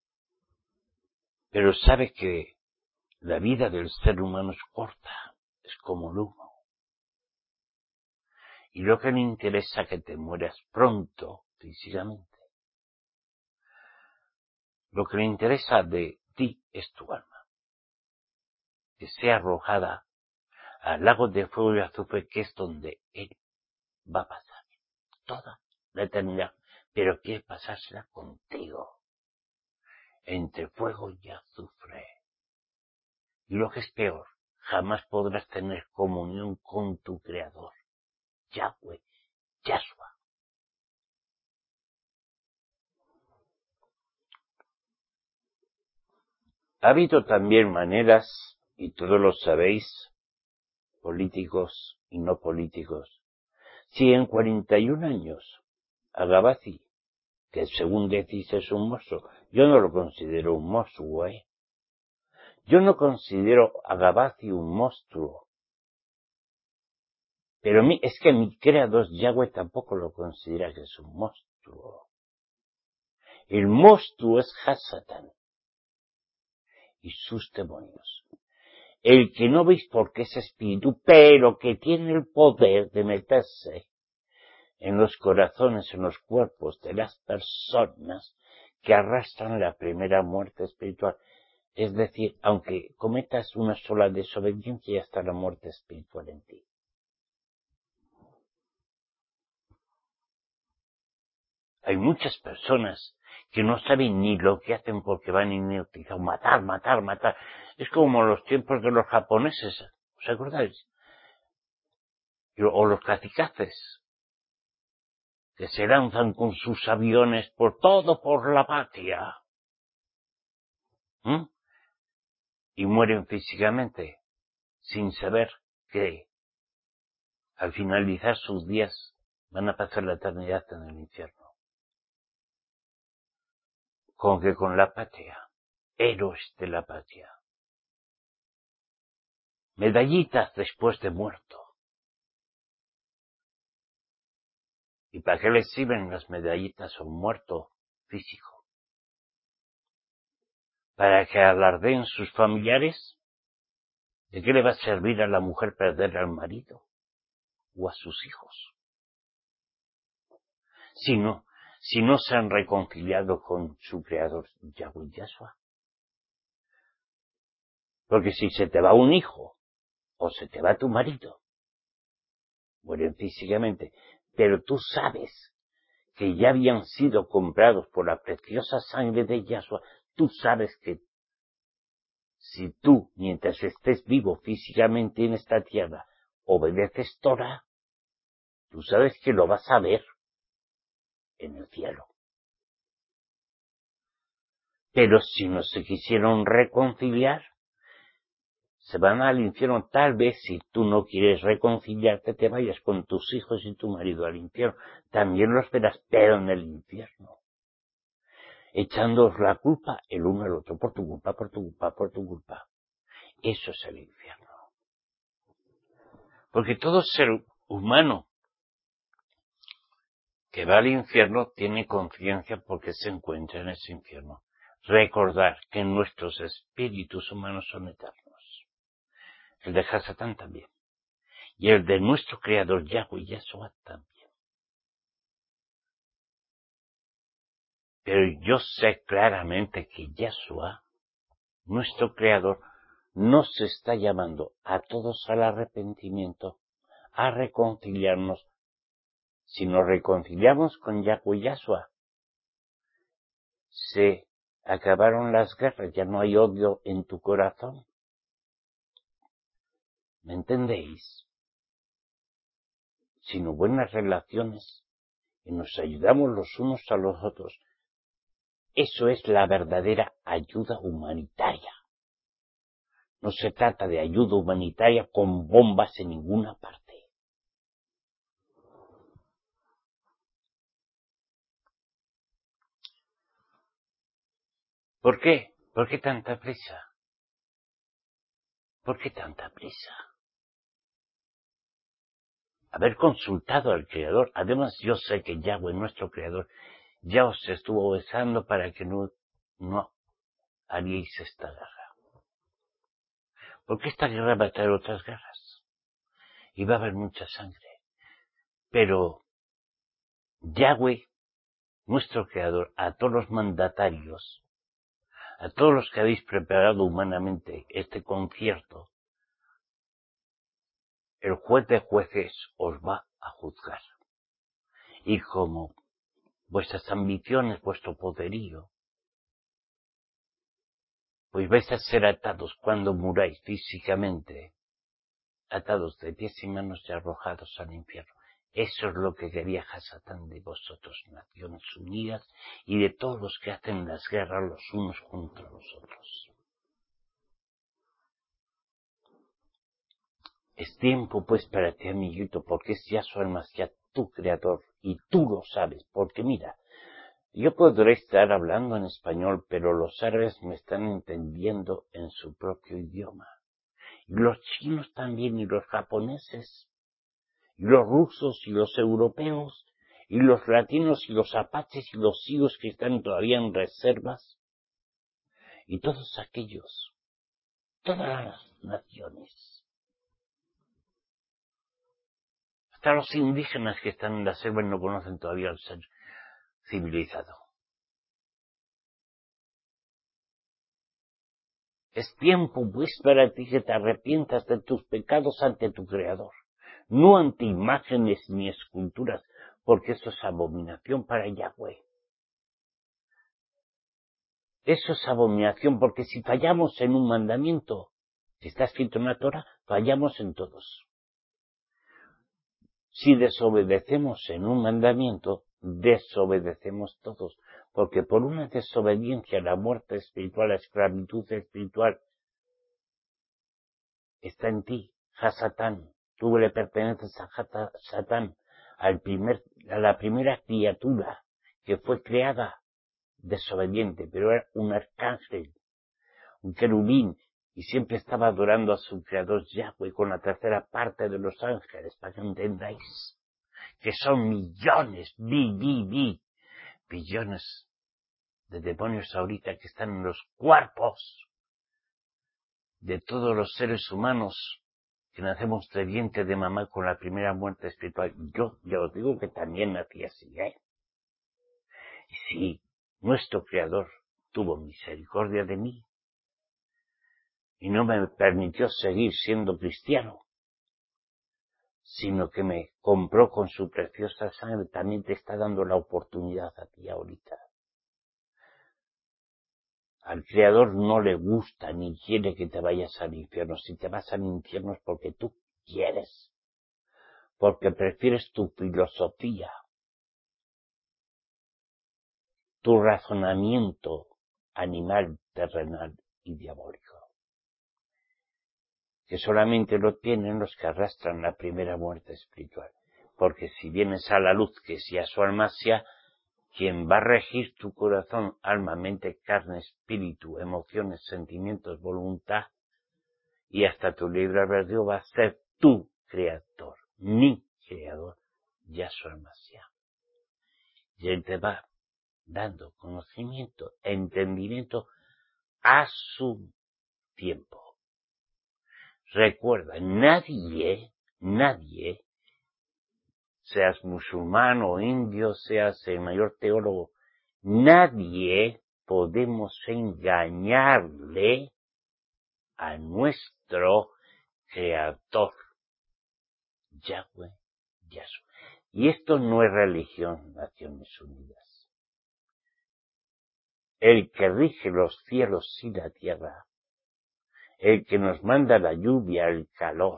pero sabe que la vida del ser humano es corta, es como el humo. Y lo que le interesa es que te mueras pronto, físicamente. Lo que le interesa de ti es tu alma, que sea arrojada al lago de fuego y azufre, que es donde él va a pasar toda la eternidad, pero quiere pasársela contigo, entre fuego y azufre. Y lo que es peor, jamás podrás tener comunión con tu Creador, Yahweh, Yahshua. Ha habido también maneras, y todos lo sabéis, políticos y no políticos. Si en cuarenta y un años Agabazi, que según decís es un monstruo, yo no lo considero un monstruo, ¿eh? Yo no considero a Agabazi un monstruo. Pero mi, es que mi creador Yahweh tampoco lo considera que es un monstruo. El monstruo es Hasatán y sus demonios. El que no veis porque es espíritu, pero que tiene el poder de meterse en los corazones, en los cuerpos de las personas que arrastran la primera muerte espiritual. Es decir, aunque cometas una sola desobediencia, ya está la muerte espiritual en ti. Hay muchas personas que no saben ni lo que hacen porque van inutilizados. Matar, matar, matar. Es como los tiempos de los japoneses. ¿Os acordáis? O los kazikaces, que se lanzan con sus aviones por todo por la patria. ¿Mm? Y mueren físicamente, sin saber que al finalizar sus días, van a pasar la eternidad en el infierno. Con que con la patria, héroes de la patria, medallitas después de muerto. ¿Y para qué les sirven las medallitas a un muerto físico? ¿Para que alardeen sus familiares? ¿De qué le va a servir a la mujer perder al marido o a sus hijos? Si no, si no se han reconciliado con su creador Yahweh Yahshua. Porque si se te va un hijo o se te va tu marido, mueren físicamente, pero tú sabes que ya habían sido comprados por la preciosa sangre de Yahshua, tú sabes que si tú, mientras estés vivo físicamente en esta tierra, obedeces Torah, tú sabes que lo vas a ver en el cielo. Pero si no se quisieron reconciliar, se van al infierno. Tal vez si tú no quieres reconciliarte, te vayas con tus hijos y tu marido al infierno. También los verás, pero en el infierno. Echándoos la culpa el uno al otro, por tu culpa, por tu culpa, por tu culpa. Eso es el infierno. Porque todo ser humano que va al infierno tiene conciencia porque se encuentra en ese infierno. Recordar que nuestros espíritus humanos son eternos. El de Hasatán también. Y el de nuestro Creador Yahweh Yahshua también. Pero yo sé claramente que Yahshua, nuestro Creador, nos está llamando a todos al arrepentimiento, a reconciliarnos. Si nos reconciliamos con Yahweh Yahshua, se acabaron las guerras, ya no hay odio en tu corazón. ¿Me entendéis? Sino buenas relaciones y nos ayudamos los unos a los otros. Eso es la verdadera ayuda humanitaria. No se trata de ayuda humanitaria con bombas en ninguna parte. ¿Por qué? ¿Por qué tanta prisa? ¿Por qué tanta prisa? Haber consultado al Creador. Además, yo sé que Yahweh, nuestro Creador, ya os estuvo besando para que no, no haríais esta guerra. Porque esta guerra va a traer otras guerras. Y va a haber mucha sangre. Pero Yahweh, nuestro Creador, a todos los mandatarios, a todos los que habéis preparado humanamente este concierto, el juez de jueces os va a juzgar. Y como vuestras ambiciones, vuestro poderío, pues vais a ser atados cuando muráis físicamente, atados de pies y manos y arrojados al infierno. Eso es lo que quería Hasatán de vosotros, Naciones Unidas, y de todos los que hacen las guerras los unos contra los otros. Es tiempo pues para ti, amiguito, porque es Yahshua el Mashiach, tu creador, y tú lo sabes, porque mira, yo podré estar hablando en español, pero los árabes me están entendiendo en su propio idioma. Y los chinos también, y los japoneses, y los rusos, y los europeos, y los latinos, y los apaches, y los sigos que están todavía en reservas, y todos aquellos, todas las naciones. Hasta los indígenas que están en la selva y no conocen todavía el ser civilizado. Es tiempo, pues, para ti que te arrepientas de tus pecados ante tu Creador, no ante imágenes ni esculturas, porque eso es abominación para Yahweh. Eso es abominación, porque si fallamos en un mandamiento, si está escrito en la Torah, fallamos en todos. Si desobedecemos en un mandamiento, desobedecemos todos, porque por una desobediencia la muerte espiritual, la esclavitud espiritual, está en ti, Hasatán, tú le perteneces a Jata- Satán, al primer, a la primera criatura que fue creada desobediente, pero era un arcángel, un querubín, y siempre estaba adorando a su creador Yahweh con la tercera parte de los ángeles, para que entendáis que son millones, bi, bi, bi, billones de demonios ahorita que están en los cuerpos de todos los seres humanos que nacemos de vientre de mamá con la primera muerte espiritual. Yo ya os digo que también nací así, ¿eh? Y si nuestro Creador tuvo misericordia de mí y no me permitió seguir siendo cristiano, sino que me compró con su preciosa sangre, también te está dando la oportunidad a ti ahorita. Al Creador no le gusta ni quiere que te vayas al infierno. Si te vas al infierno es porque tú quieres, porque prefieres tu filosofía, tu razonamiento animal, terrenal y diabólico, que solamente lo tienen los que arrastran la primera muerte espiritual. Porque si vienes a la luz, que es Yahshua Mashiach, quien va a regir tu corazón, alma, mente, carne, espíritu, emociones, sentimientos, voluntad, y hasta tu libre albedrío va a ser tu creador, mi creador, Yahshua Mashiach. Y él te va dando conocimiento, entendimiento a su tiempo. Recuerda, nadie, nadie, seas musulmán o indio, seas el mayor teólogo, nadie podemos engañarle a nuestro Creador, Yahweh, Yahshua. Y esto no es religión, Naciones Unidas. El que rige los cielos y la tierra, el que nos manda la lluvia, el calor,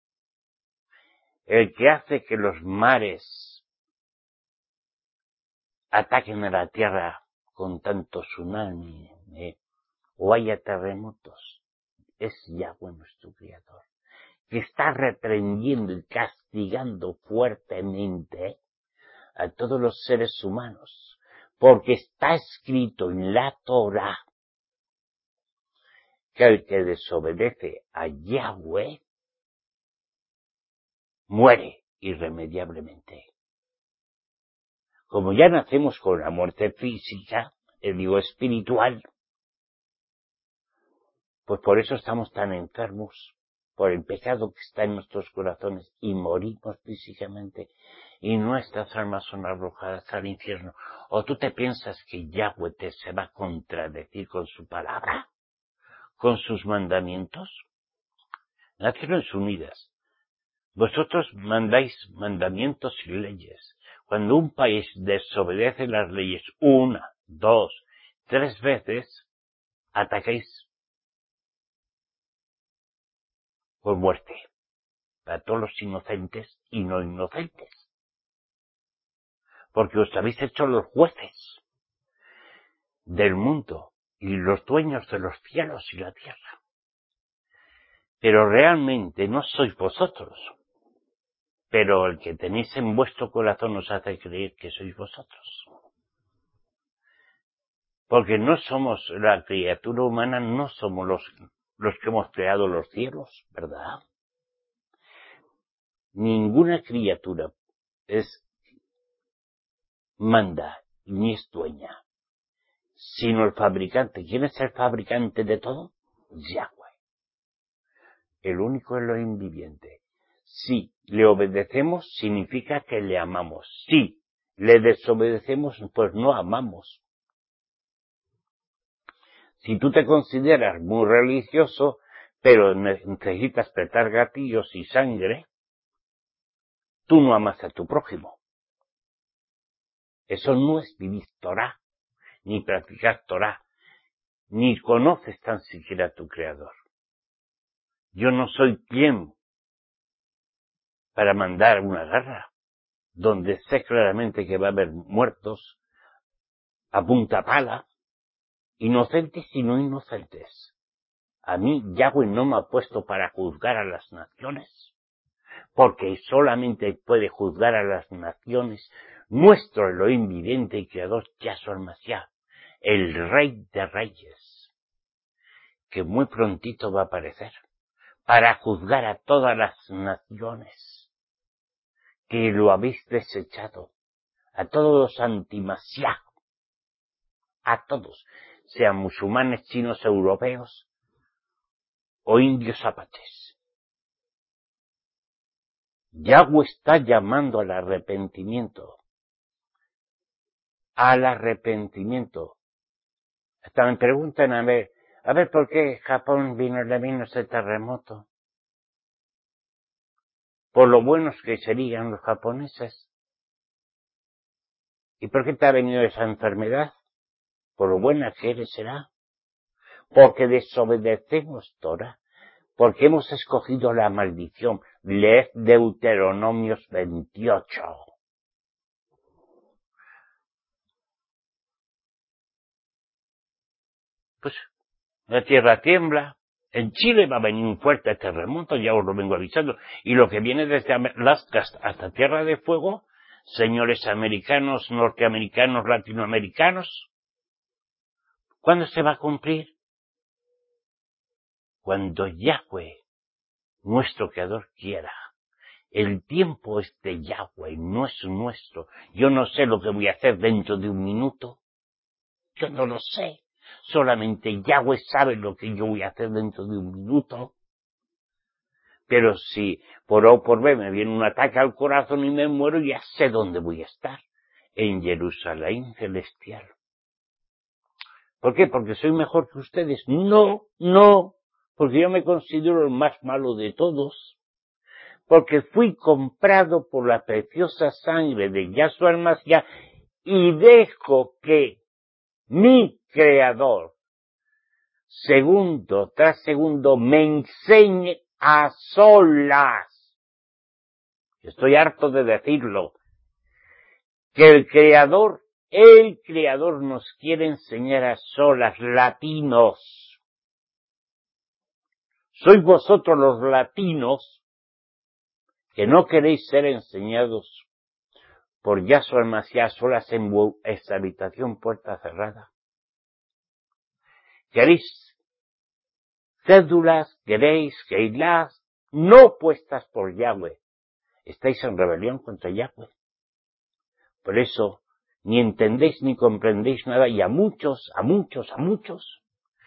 el que hace que los mares ataquen a la tierra con tanto tsunami, ¿eh? o haya terremotos, es Yahweh nuestro Creador, que está reprendiendo y castigando fuertemente a todos los seres humanos, porque está escrito en la Torah que el que desobedece a Yahweh muere irremediablemente. Como ya nacemos con la muerte física, eh, digo espiritual, pues por eso estamos tan enfermos, por el pecado que está en nuestros corazones, y morimos físicamente, y nuestras almas son arrojadas al infierno. ¿O tú te piensas que Yahweh te se va a contradecir con su palabra, con sus mandamientos? Naciones Unidas, vosotros mandáis mandamientos y leyes. Cuando un país desobedece las leyes una, dos, tres veces, atacáis por muerte a todos los inocentes y no inocentes. Porque os habéis hecho los jueces del mundo y los dueños de los cielos y la tierra. Pero realmente no sois vosotros. Pero el que tenéis en vuestro corazón os hace creer que sois vosotros. Porque no somos la criatura humana, no somos los, los que hemos creado los cielos, ¿verdad? Ninguna criatura es manda ni es dueña, sino el fabricante. ¿Quién es el fabricante de todo? Yahweh. El único Elohim viviente. Si le obedecemos, significa que le amamos. Si le desobedecemos, pues no amamos. Si tú te consideras muy religioso, pero necesitas apretar gatillos y sangre, tú no amas a tu prójimo. Eso no es vivir Torah, ni practicar Torah, ni conoces tan siquiera a tu Creador. Yo no soy quien para mandar una guerra, donde sé claramente que va a haber muertos a punta pala, inocentes y no inocentes. A mí Yahweh no me ha puesto para juzgar a las naciones, porque solamente puede juzgar a las naciones nuestro Elohim viviente y creador Yahshua Mashiach, el Rey de Reyes, que muy prontito va a aparecer para juzgar a todas las naciones que lo habéis desechado, a todos los anti-Mashiach, a todos, sean musulmanes, chinos, europeos o indios zapates. Yahweh está llamando al arrepentimiento, al arrepentimiento. Hasta me preguntan a ver, a ver por qué Japón vino, le vino ese terremoto. Por lo buenos que serían los japoneses. ¿Y por qué te ha venido esa enfermedad? Por lo buena que eres será. Porque desobedecemos Torah. Porque hemos escogido la maldición. Leed Deuteronomios veintiocho. Pues la tierra tiembla. En Chile va a venir un fuerte terremoto, ya os lo vengo avisando. Y lo que viene desde Alaska hasta Tierra de Fuego, señores americanos, norteamericanos, latinoamericanos, ¿cuándo se va a cumplir? Cuando Yahweh, nuestro Creador, quiera. El tiempo es de Yahweh, no es nuestro. Yo no sé lo que voy a hacer dentro de un minuto. Yo no lo sé. Solamente Yahweh sabe lo que yo voy a hacer dentro de un minuto. Pero si por O por B me viene un ataque al corazón y me muero, ya sé dónde voy a estar. En Jerusalén celestial. ¿Por qué? ¿Porque soy mejor que ustedes? No, no. Porque yo me considero el más malo de todos. Porque fui comprado por la preciosa sangre de Yahshua el Mashiach y dejo que mi Creador, segundo tras segundo, me enseñe a solas. Estoy harto de decirlo. Que el Creador, el Creador nos quiere enseñar a solas, latinos. Sois vosotros los latinos que no queréis ser enseñados por Yahshua el Mashiach solas en vuestra habitación puerta cerrada. Queréis cédulas, queréis keilas, no puestas por Yahweh. Estáis en rebelión contra Yahweh. Por eso, ni entendéis ni comprendéis nada, y a muchos, a muchos, a muchos,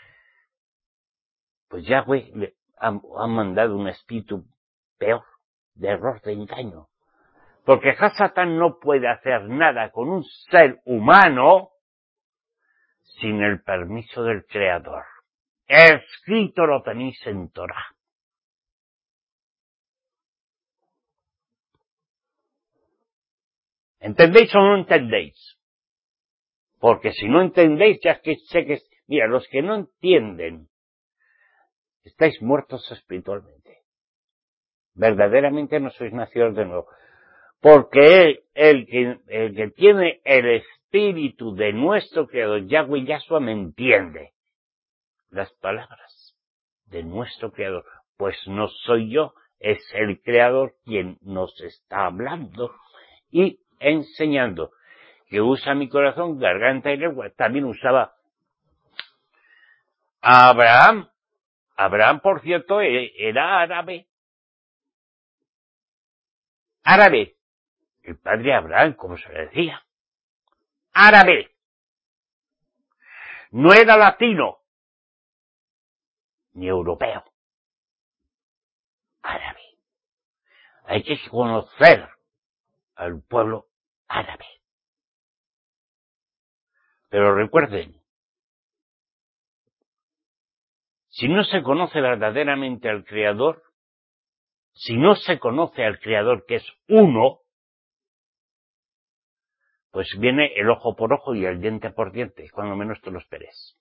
pues Yahweh le ha, ha mandado un espíritu peor, de error, de engaño. Porque Hasatán no puede hacer nada con un ser humano sin el permiso del Creador. Escrito lo tenéis en Torah. ¿Entendéis o no entendéis? Porque si no entendéis, ya que sé que... Mira, los que no entienden, estáis muertos espiritualmente. Verdaderamente no sois nacidos de nuevo. Porque él, el que, el que tiene el espíritu de nuestro Creador, Yahweh Yahshua, me entiende las palabras de nuestro Creador. Pues no soy yo, es el Creador quien nos está hablando y enseñando. Que usa mi corazón, garganta y lengua. También usaba a Abraham. Abraham, por cierto, era árabe. Árabe. El padre Abraham, como se le decía. Árabe. No era latino. Ni europeo. Árabe. Hay que conocer al pueblo árabe. Pero recuerden, si no se conoce verdaderamente al Creador, si no se conoce al Creador que es uno, pues viene el ojo por ojo y el diente por diente, cuando menos te lo esperes.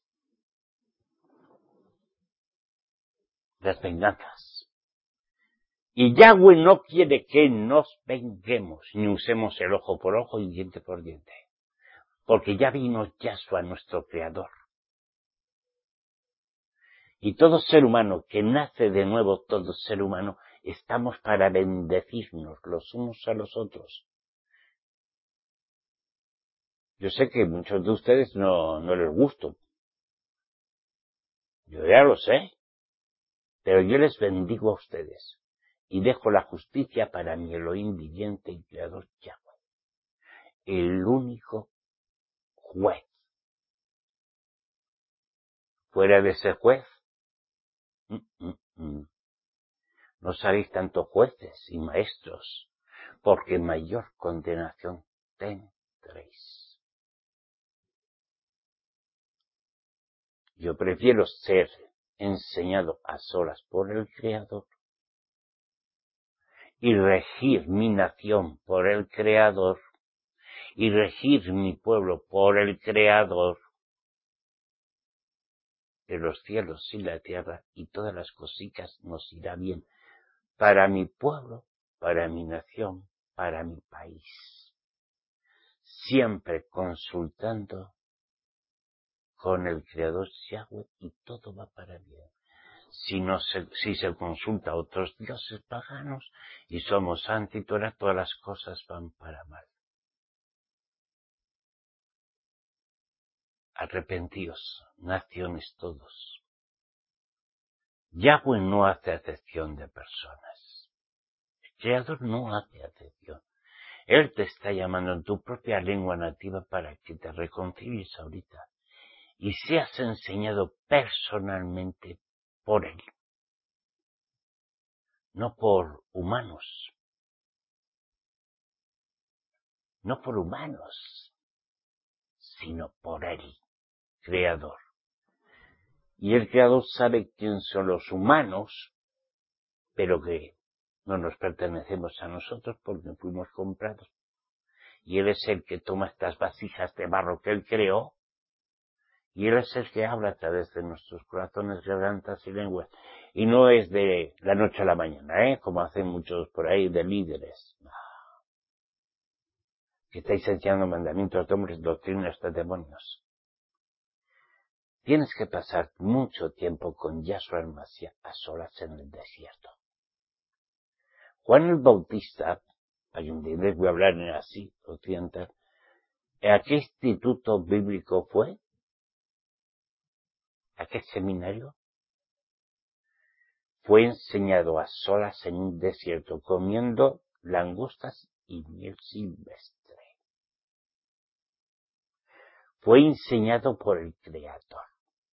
Las venganzas. Y Yahweh no quiere que nos venguemos, ni usemos el ojo por ojo y diente por diente. Porque ya vino Yahshua, nuestro Creador. Y todo ser humano que nace de nuevo, todo ser humano, Estamos para bendecirnos los unos a los otros. Yo sé que muchos de ustedes no, no les gusto. Yo ya lo sé. Pero yo les bendigo a ustedes y dejo la justicia para mi Elohim viviente y creador Yahweh, el único juez. Fuera de ese juez, mm, mm, mm, no seréis tanto jueces y maestros, porque mayor condenación tendréis. Yo prefiero ser enseñado a solas por el Creador y regir mi nación por el Creador y regir mi pueblo por el Creador de los cielos y la tierra, y todas las cositas nos irá bien para mi pueblo, para mi nación, para mi país. Siempre consultando con el Creador Yahweh y todo va para bien. Si no se, si se consulta a otros dioses paganos y somos anti-Torah, todas las cosas van para mal. Arrepentíos, naciones todos. Yahweh no hace acepción de personas. El Creador no hace acepción. Él te está llamando en tu propia lengua nativa para que te reconcilies ahorita y seas enseñado personalmente por Él, no por humanos, no por humanos, sino por Él, Creador. Y el Creador sabe quién son los humanos, pero que no nos pertenecemos a nosotros porque fuimos comprados. Y Él es el que toma estas vasijas de barro que Él creó, y Él es el que habla a través de nuestros corazones, gargantas y lenguas. Y no es de la noche a la mañana, ¿eh? Como hacen muchos por ahí de líderes. No. Que estáis enseñando mandamientos de hombres, doctrinas de demonios. Tienes que pasar mucho tiempo con Yahshua el Mashiach a solas en el desierto. Juan el Bautista, hay un día les voy a hablar en así, occidental, ¿a qué instituto bíblico fue? ¿A qué seminario? Fue enseñado a solas en un desierto, comiendo langostas y miel silvestre. Fue enseñado por el Creador.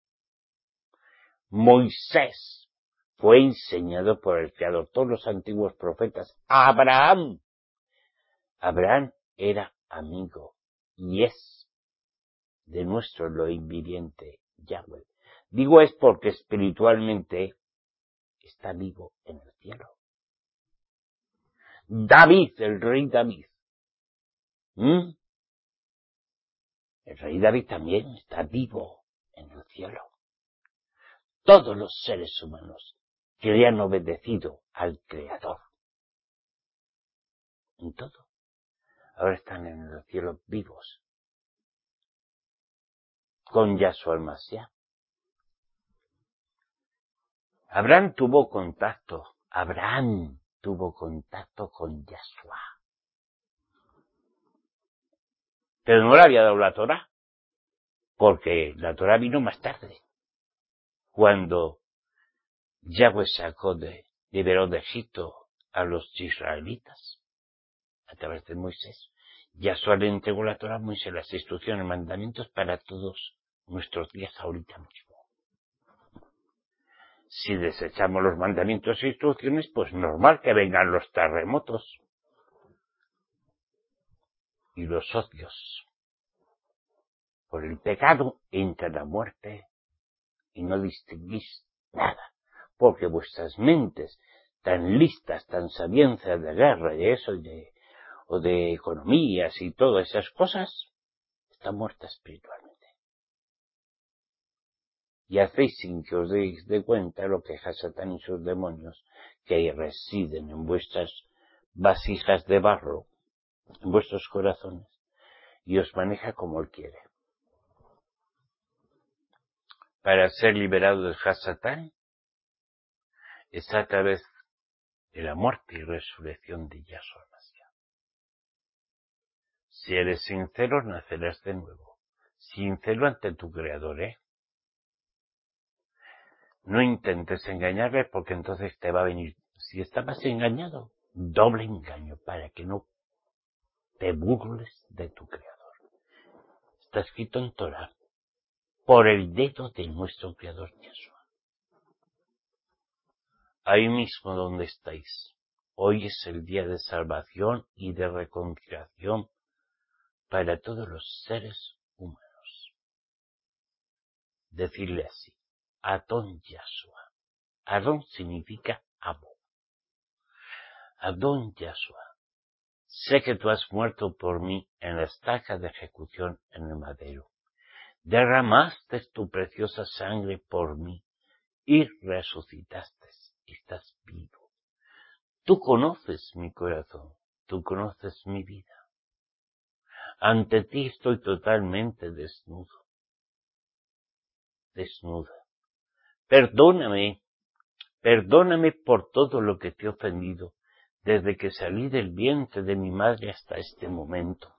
Moisés fue enseñado por el Creador. Todos los antiguos profetas. Abraham. Abraham era amigo y es de nuestro Elohim viviente, Yahweh. Digo es porque espiritualmente está vivo en el cielo. David, el rey David. ¿Mm? El rey David también está vivo en el cielo. Todos los seres humanos que le han obedecido al Creador, en todo, ahora están en el cielo vivos, con Yahshua el Mashiach. Abraham tuvo contacto, Abraham tuvo contacto con Yahshua. Pero no le había dado la Torah, porque la Torah vino más tarde, cuando Yahweh sacó de, liberó de Egipto a los israelitas, a través de Moisés. Yahshua le entregó la Torah a Moisés, las instrucciones, mandamientos para todos nuestros días ahorita mismo. Si desechamos los mandamientos e instrucciones, pues normal que vengan los terremotos y los odios. Por el pecado entra la muerte y no distinguís nada, porque vuestras mentes tan listas, tan sabiendas de guerra y eso, y de, o de economías y todas esas cosas, están muertas espiritualmente. Y hacéis sin que os deis de cuenta lo que Hasatán y sus demonios, que residen en vuestras vasijas de barro, en vuestros corazones, y os maneja como Él quiere. Para ser liberado del Hasatán, es a través de la muerte y resurrección de Yahshua Mashiach. Si eres sincero, nacerás de nuevo. Sincero ante tu Creador, ¿eh? No intentes engañarle porque entonces te va a venir. Si estabas engañado, doble engaño para que no te burles de tu Creador. Está escrito en Torah, por el dedo de nuestro Creador Yahshua. Ahí mismo donde estáis, hoy es el día de salvación y de reconciliación para todos los seres humanos. Decirle así, Adón Yahshua. Adón significa amo. Adón Yahshua. Sé que tú has muerto por mí en la estaca de ejecución en el madero. Derramaste tu preciosa sangre por mí y resucitaste. Estás vivo. Tú conoces mi corazón. Tú conoces mi vida. Ante ti estoy totalmente desnudo. Desnuda. Perdóname. Perdóname por todo lo que te he ofendido desde que salí del vientre de mi madre hasta este momento.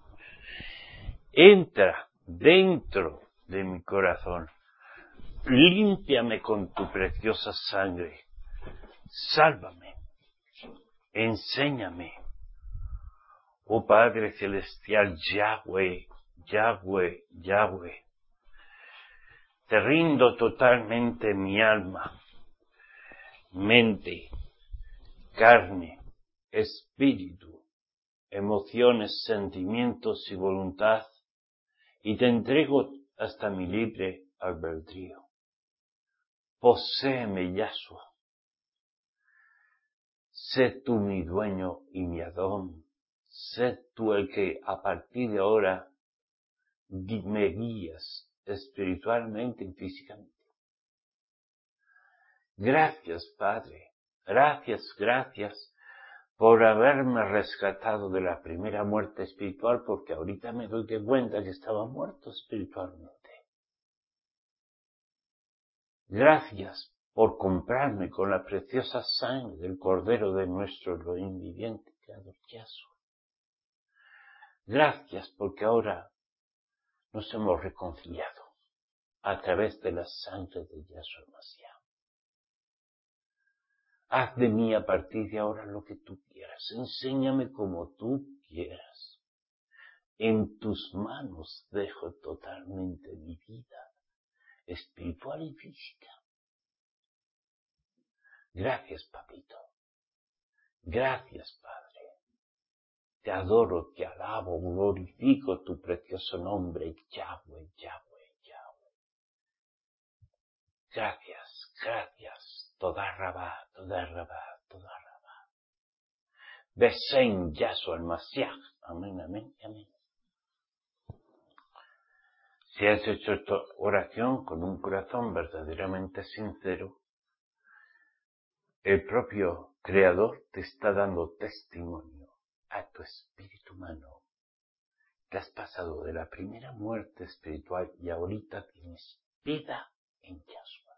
Entra dentro de mi corazón. Límpiame con tu preciosa sangre. Sálvame. Enséñame. Oh Padre Celestial, Yahweh, Yahweh, Yahweh. Te rindo totalmente mi alma, mente, carne, espíritu, emociones, sentimientos y voluntad, y te entrego hasta mi libre albedrío. Poséeme, Yahshua. Sé tú mi dueño y mi Adón. Sé tú el que a partir de ahora me guías espiritualmente y físicamente. Gracias, Padre. Gracias, gracias por haberme rescatado de la primera muerte espiritual, porque ahorita me doy de cuenta que estaba muerto espiritualmente. Gracias por comprarme con la preciosa sangre del Cordero de nuestro Elohim viviente, Creador Yahshua. Gracias porque ahora nos hemos reconciliado a través de la sangre de Yahshua Mashiach. Haz de mí a partir de ahora lo que tú quieras. Enséñame como tú quieras. En tus manos dejo totalmente mi vida espiritual y física. Gracias, papito. Gracias, Padre. Te adoro, te alabo, glorifico tu precioso nombre, Yahweh, Yahweh, Yahweh. Gracias, gracias. Toda rabá, toda rabá, toda rabá. Besén Yahshua el Mashiach. Amén, amén, amén. Si has hecho esta oración con un corazón verdaderamente sincero, el propio Creador te está dando testimonio a tu espíritu humano que has pasado de la primera muerte espiritual y ahorita tienes vida en Yahshua.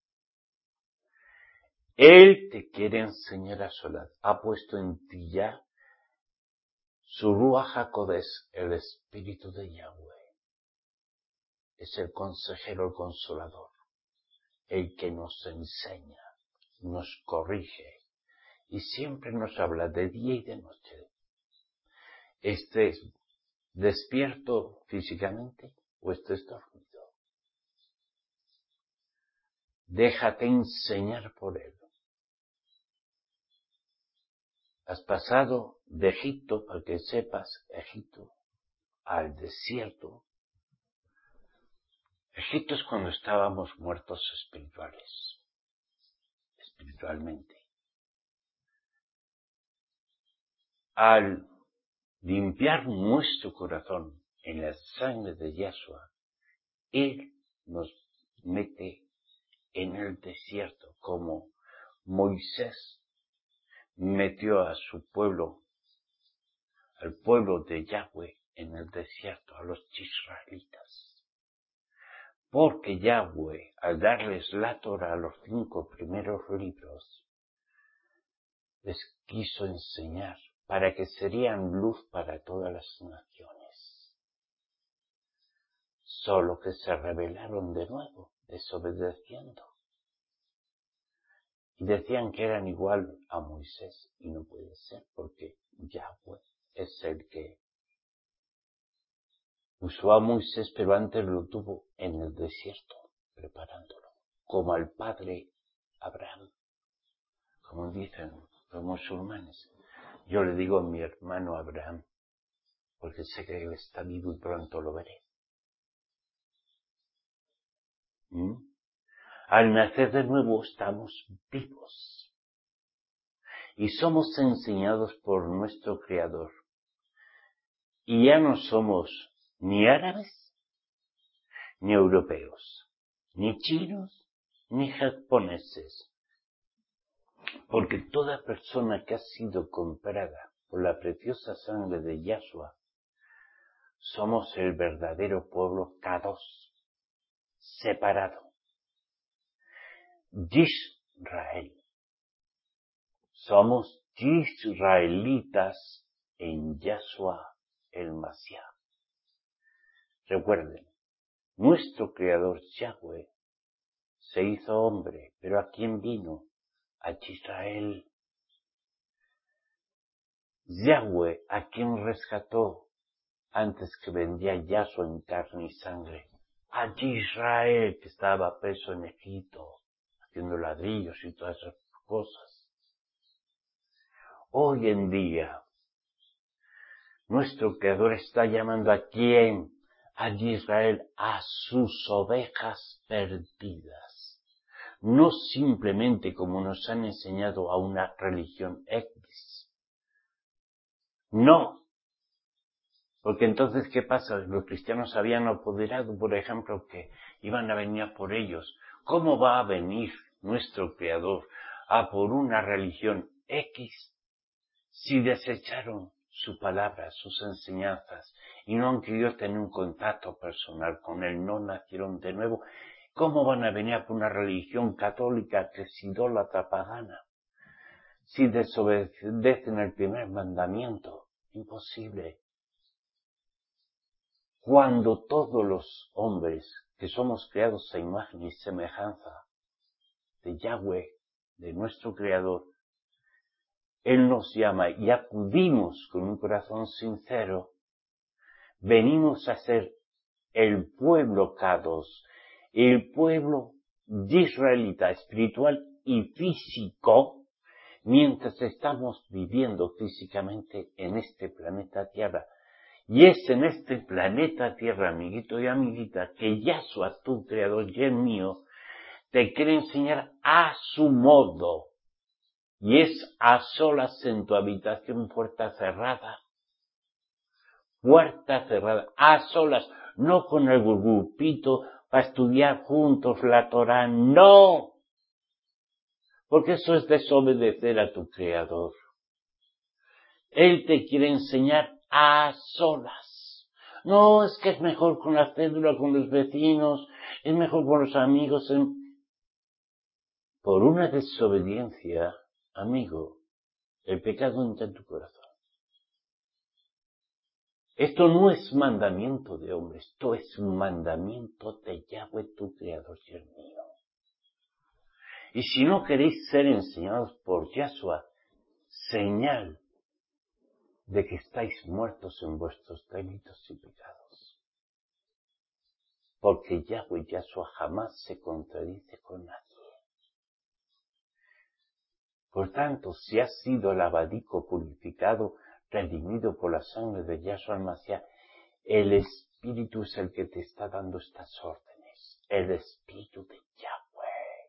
Él te quiere enseñar a solas. Ha puesto en ti ya su Ruach HaKodesh, el Espíritu de Yahweh. Es el consejero, el consolador, el que nos enseña, nos corrige y siempre nos habla de día y de noche. Estés despierto físicamente o estés dormido. Déjate enseñar por él. Has pasado de Egipto, para que sepas, Egipto, al desierto. Egipto es cuando estábamos muertos espirituales, espiritualmente. Al limpiar nuestro corazón en la sangre de Yahshua, Él nos mete en el desierto, como Moisés metió a su pueblo, al pueblo de Yahweh, en el desierto, a los israelitas. Porque Yahweh, al darles la Torah, los cinco primeros libros, les quiso enseñar para que serían luz para todas las naciones. Solo que se rebelaron de nuevo, desobedeciendo. Y decían que eran igual a Moisés, y no puede ser, porque Yahweh es el que usó a Moisés, pero antes lo tuvo en el desierto, preparándolo, como al padre Abraham, como dicen los musulmanes. Yo le digo a mi hermano Abraham, porque sé que él está vivo y pronto lo veré. ¿Mm? Al nacer de nuevo estamos vivos y somos enseñados por nuestro Creador. Y ya no somos ni árabes, ni europeos, ni chinos, ni japoneses. Porque toda persona que ha sido comprada por la preciosa sangre de Yahshua, somos el verdadero pueblo Kadosh, separado. Yisrael. Somos israelitas en Yahshua el Mashiach. Recuerden, nuestro Creador Yahweh se hizo hombre, pero ¿a quién vino? A Israel. Yahweh, ¿a quién rescató antes que vendía Yahshua en carne y sangre? A Israel, que estaba preso en Egipto, haciendo ladrillos y todas esas cosas. Hoy en día, nuestro Creador está llamando a quién, a Israel, a sus ovejas perdidas. No simplemente como nos han enseñado a una religión X. No. Porque entonces, ¿qué pasa? Los cristianos habían apoderado, por ejemplo, que iban a venir a por ellos. ¿Cómo va a venir nuestro Creador a por una religión X si desecharon su palabra, sus enseñanzas, y no han querido tener un contacto personal con Él, no nacieron de nuevo? ¿Cómo van a venir a por una religión católica que es idólatra pagana si desobedecen el primer mandamiento? Imposible. Cuando todos los hombres que somos creados a imagen y semejanza de Yahweh, de nuestro Creador, Él nos llama y acudimos con un corazón sincero, venimos a ser el pueblo Kadosh, el pueblo israelita espiritual y físico, mientras estamos viviendo físicamente en este planeta Tierra. Y es en este planeta Tierra, amiguito y amiguita, que Yahshua, tu Creador y el mío, te quiere enseñar a su modo. Y es a solas en tu habitación, puerta cerrada. Puerta cerrada, a solas, no con el grupito para estudiar juntos la Torah, no. Porque eso es desobedecer a tu Creador. Él te quiere enseñar a solas. No, es que es mejor con la cédula, con los vecinos, es mejor con los amigos. En... Por una desobediencia, amigo, el pecado entra en tu corazón. Esto no es mandamiento de hombre, esto es un mandamiento de Yahweh, tu Creador y el mío. Y si no queréis ser enseñados por Yahshua, señal de que estáis muertos en vuestros delitos y pecados. Porque Yahweh Yahshua jamás se contradice con nadie. Por tanto, si has sido lavadico, purificado, redimido por la sangre de Yahshua el Mashiach, el Espíritu es el que te está dando estas órdenes. El Espíritu de Yahweh.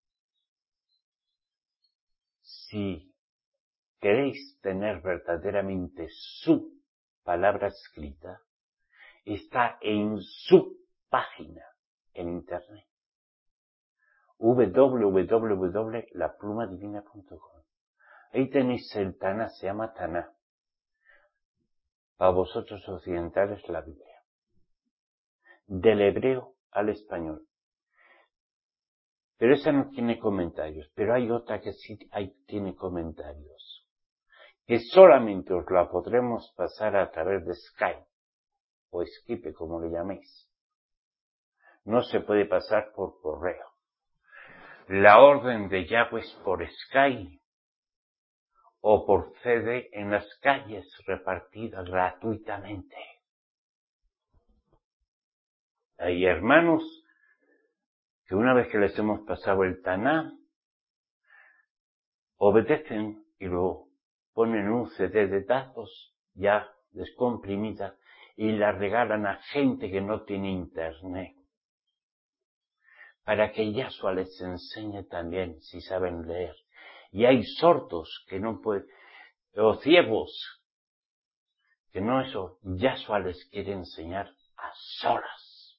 Si queréis tener verdaderamente su palabra escrita, está en su página en internet. w w w punto la pluma divina punto com. Ahí tenéis el Taná, se llama Taná. Para vosotros occidentales la Biblia. Del hebreo al español. Pero esa no tiene comentarios, pero hay otra que sí hay, tiene comentarios. que solamente os la podremos pasar a través de Skype o Skype, como le llaméis. No se puede pasar por correo. La orden de Yahweh es por Skype o por C D en las calles repartida gratuitamente. Hay hermanos que una vez que les hemos pasado el Taná, obedecen y lo ponen en un C D de datos ya descomprimida y la regalan a gente que no tiene internet, para que Yahshua les enseñe también si saben leer. Y hay sordos que no pueden, o ciegos, que no eso, Yahshua les quiere enseñar a solas.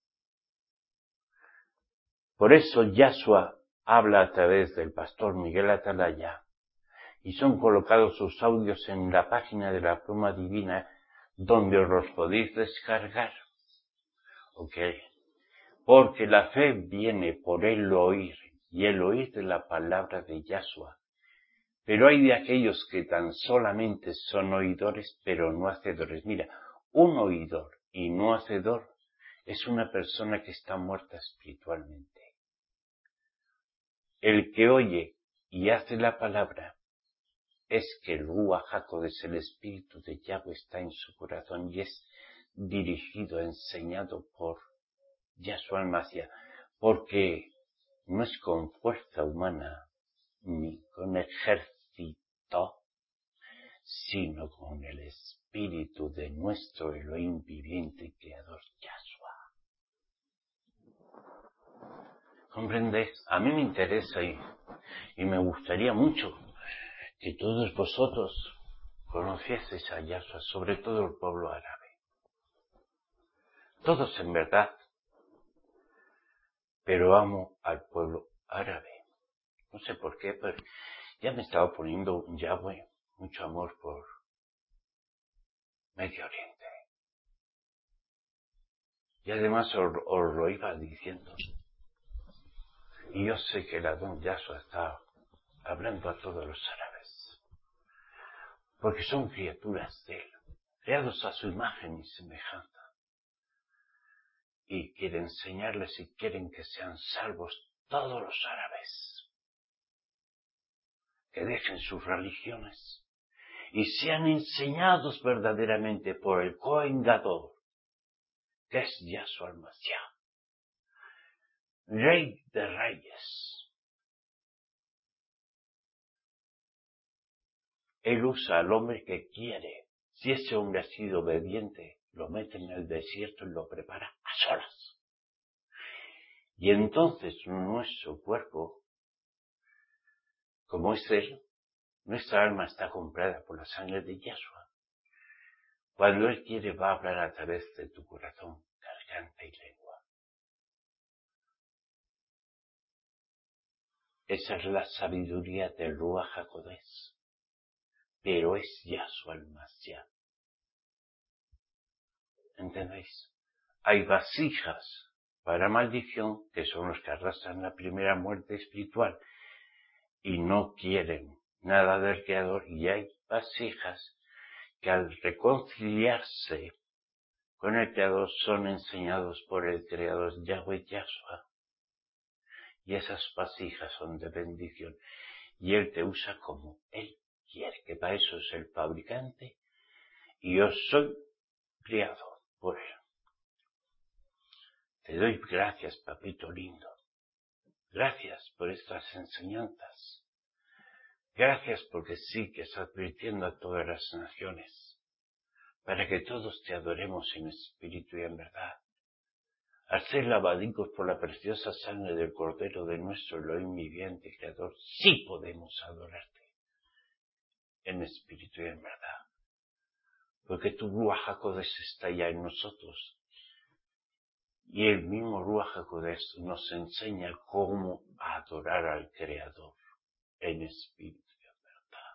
Por eso Yahshua habla a través del pastor Miguel Atalaya, y son colocados sus audios en la página de la Pluma Divina, donde os los podéis descargar. ¿Ok? Porque la fe viene por el oír, y el oír de la palabra de Yahshua. Pero hay de aquellos que tan solamente son oidores, pero no hacedores. Mira, un oidor y no hacedor es una persona que está muerta espiritualmente. El que oye y hace la palabra es que el Ruach HaKodesh, el Espíritu de Yahweh, está en su corazón y es dirigido, enseñado por Yahshua el-Mashiach, porque no es con fuerza humana ni con ejército, sino con el Espíritu de nuestro Elohim viviente y creador Yahshua. ¿Comprendéis? A mí me interesa y, y me gustaría mucho que todos vosotros conocieseis a Yahshua, sobre todo el pueblo árabe. Todos en verdad, pero amo al pueblo árabe. No sé por qué, pero ya me estaba poniendo un Yahweh, mucho amor por Medio Oriente. Y además os, os lo iba diciendo. Y yo sé que el Adón Yahshua está hablando a todos los árabes, porque son criaturas de él, creados a su imagen y semejanza. Y quiere enseñarles y quieren que sean salvos todos los árabes, que dejen sus religiones y sean enseñados verdaderamente por el Cohen Gadol, que es Yahshua el-Mashiach, Rey de Reyes. Él usa al hombre que quiere. Si ese hombre ha sido obediente, lo mete en el desierto y lo prepara a solas. Y entonces nuestro cuerpo, como es él, nuestra alma está comprada por la sangre de Yahshua. Cuando él quiere va a hablar a través de tu corazón, garganta y lengua. Esa es la sabiduría del Ruach HaKodesh. Pero es Yahshua el-Mashiach. ¿Entendéis? Hay vasijas para maldición, que son los que arrastran la primera muerte espiritual y no quieren nada del Creador, y hay vasijas que al reconciliarse con el Creador son enseñados por el Creador Yahweh Yahshua. Y esas vasijas son de bendición. Y Él te usa como Él quiere, que para eso es el fabricante. Y yo soy criado por Él. Te doy gracias, papito lindo. Gracias por estas enseñanzas. Gracias porque sigues advirtiendo a todas las naciones, para que todos te adoremos en espíritu y en verdad. Al ser lavaditos por la preciosa sangre del Cordero de nuestro Elohim viviente y Creador, sí podemos adorarte en espíritu y en verdad. Porque tu Ruach HaKodesh está ya en nosotros. Y el mismo Ruach HaKodesh nos enseña cómo adorar al Creador en espíritu y en verdad.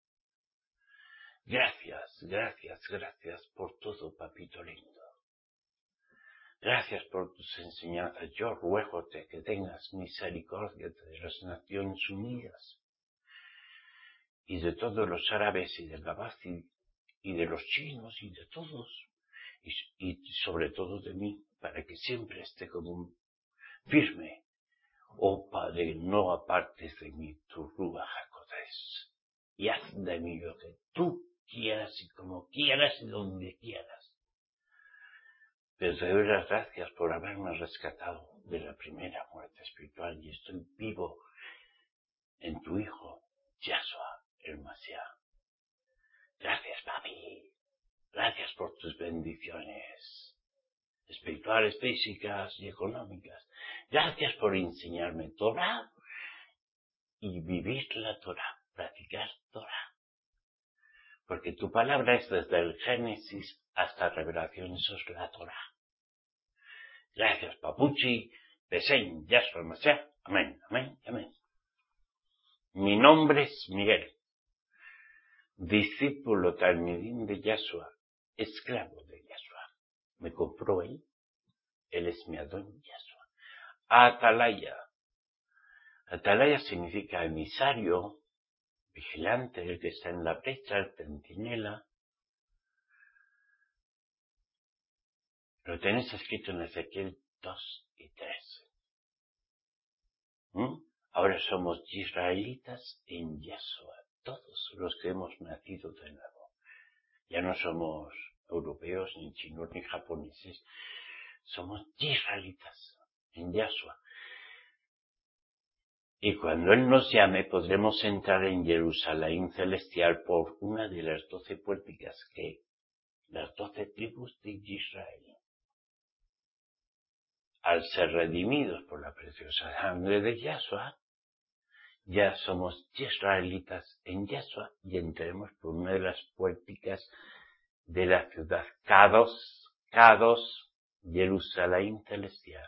Gracias, gracias, gracias por todo, papito lindo. Gracias por tus enseñanzas. Yo ruégote que tengas misericordia de las Naciones Unidas y de todos los árabes y del Gabazi y de los chinos y de todos, y, y sobre todo de mí, para que siempre esté como un firme. Oh Padre, no apartes de mí tu Ruach HaKodesh, y haz de mí lo que tú quieras y como quieras y donde quieras. Pero te doy las gracias por haberme rescatado de la primera muerte espiritual y estoy vivo en tu Hijo, Yahshua, el Mashiach. Gracias, papi. Gracias por tus bendiciones espirituales, físicas y económicas. Gracias por enseñarme Torah y vivir la Torah, practicar Torah. Porque tu palabra es desde el Génesis hasta Revelación, eso es la Torah. Gracias, papuchi, Besén, Yahshua, Mashiach. Amén, amén, amén. Mi nombre es Miguel, discípulo talmidín de Yahshua, esclavo de Yahshua. Me compró él, él es mi Adón Yahshua. Atalaya. Atalaya significa emisario, vigilante, el que está en la brecha, el centinela. Lo tenéis escrito en Ezequiel dos y tres. ¿Mm? Ahora somos israelitas en Yahshua, todos los que hemos nacido de nuevo. Ya no somos europeos, ni chinos, ni japoneses. Somos israelitas en Yahshua. Y cuando Él nos llame, podremos entrar en Jerusalén celestial por una de las doce puertas que las doce tribus de Israel. Al ser redimidos por la preciosa sangre de Yahshua, ya somos israelitas en Yahshua y entraremos por una de las puertas de la ciudad Kados, Kados, Jerusalén celestial.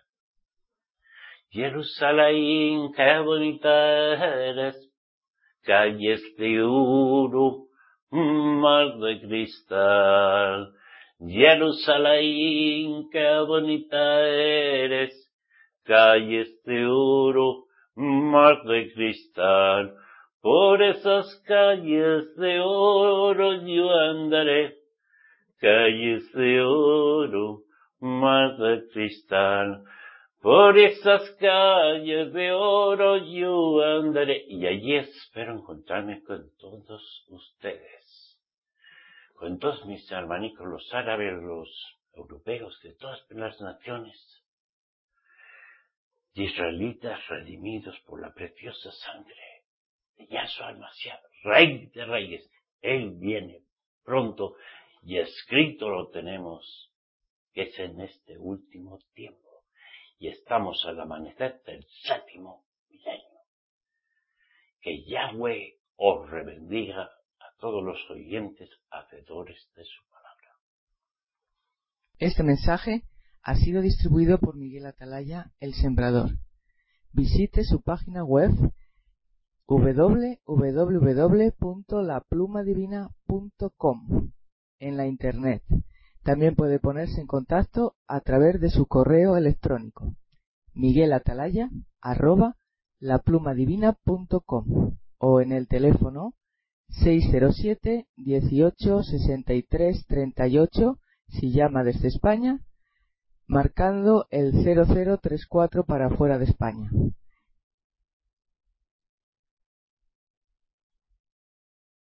Jerusalén, qué bonita eres, calles de oro, mar de cristal. Jerusalén, qué bonita eres, calles de oro, mar de cristal. Por esas calles de oro yo andaré, calles de oro, mar de cristal. Por esas calles de oro yo andaré, y allí espero encontrarme con todos ustedes, con todos mis hermanicos, los árabes, los europeos, de todas las naciones, israelitas redimidos por la preciosa sangre de Yahshua al-Mashiach, Rey de Reyes. Él viene pronto y escrito lo tenemos, que es en este último tiempo. Y estamos al amanecer del séptimo milenio. Que Yahweh os bendiga a todos los oyentes hacedores de su palabra. Este mensaje ha sido distribuido por Miguel Atalaya, el Sembrador. Visite su página web doble u doble u doble u punto la pluma divina punto com en la internet. También puede ponerse en contacto a través de su correo electrónico miguelatalaya arroba la pluma divina punto com o en el teléfono seis cero siete, dieciocho, sesenta y tres, treinta y ocho si llama desde España, marcando el cero cero tres cuatro para fuera de España.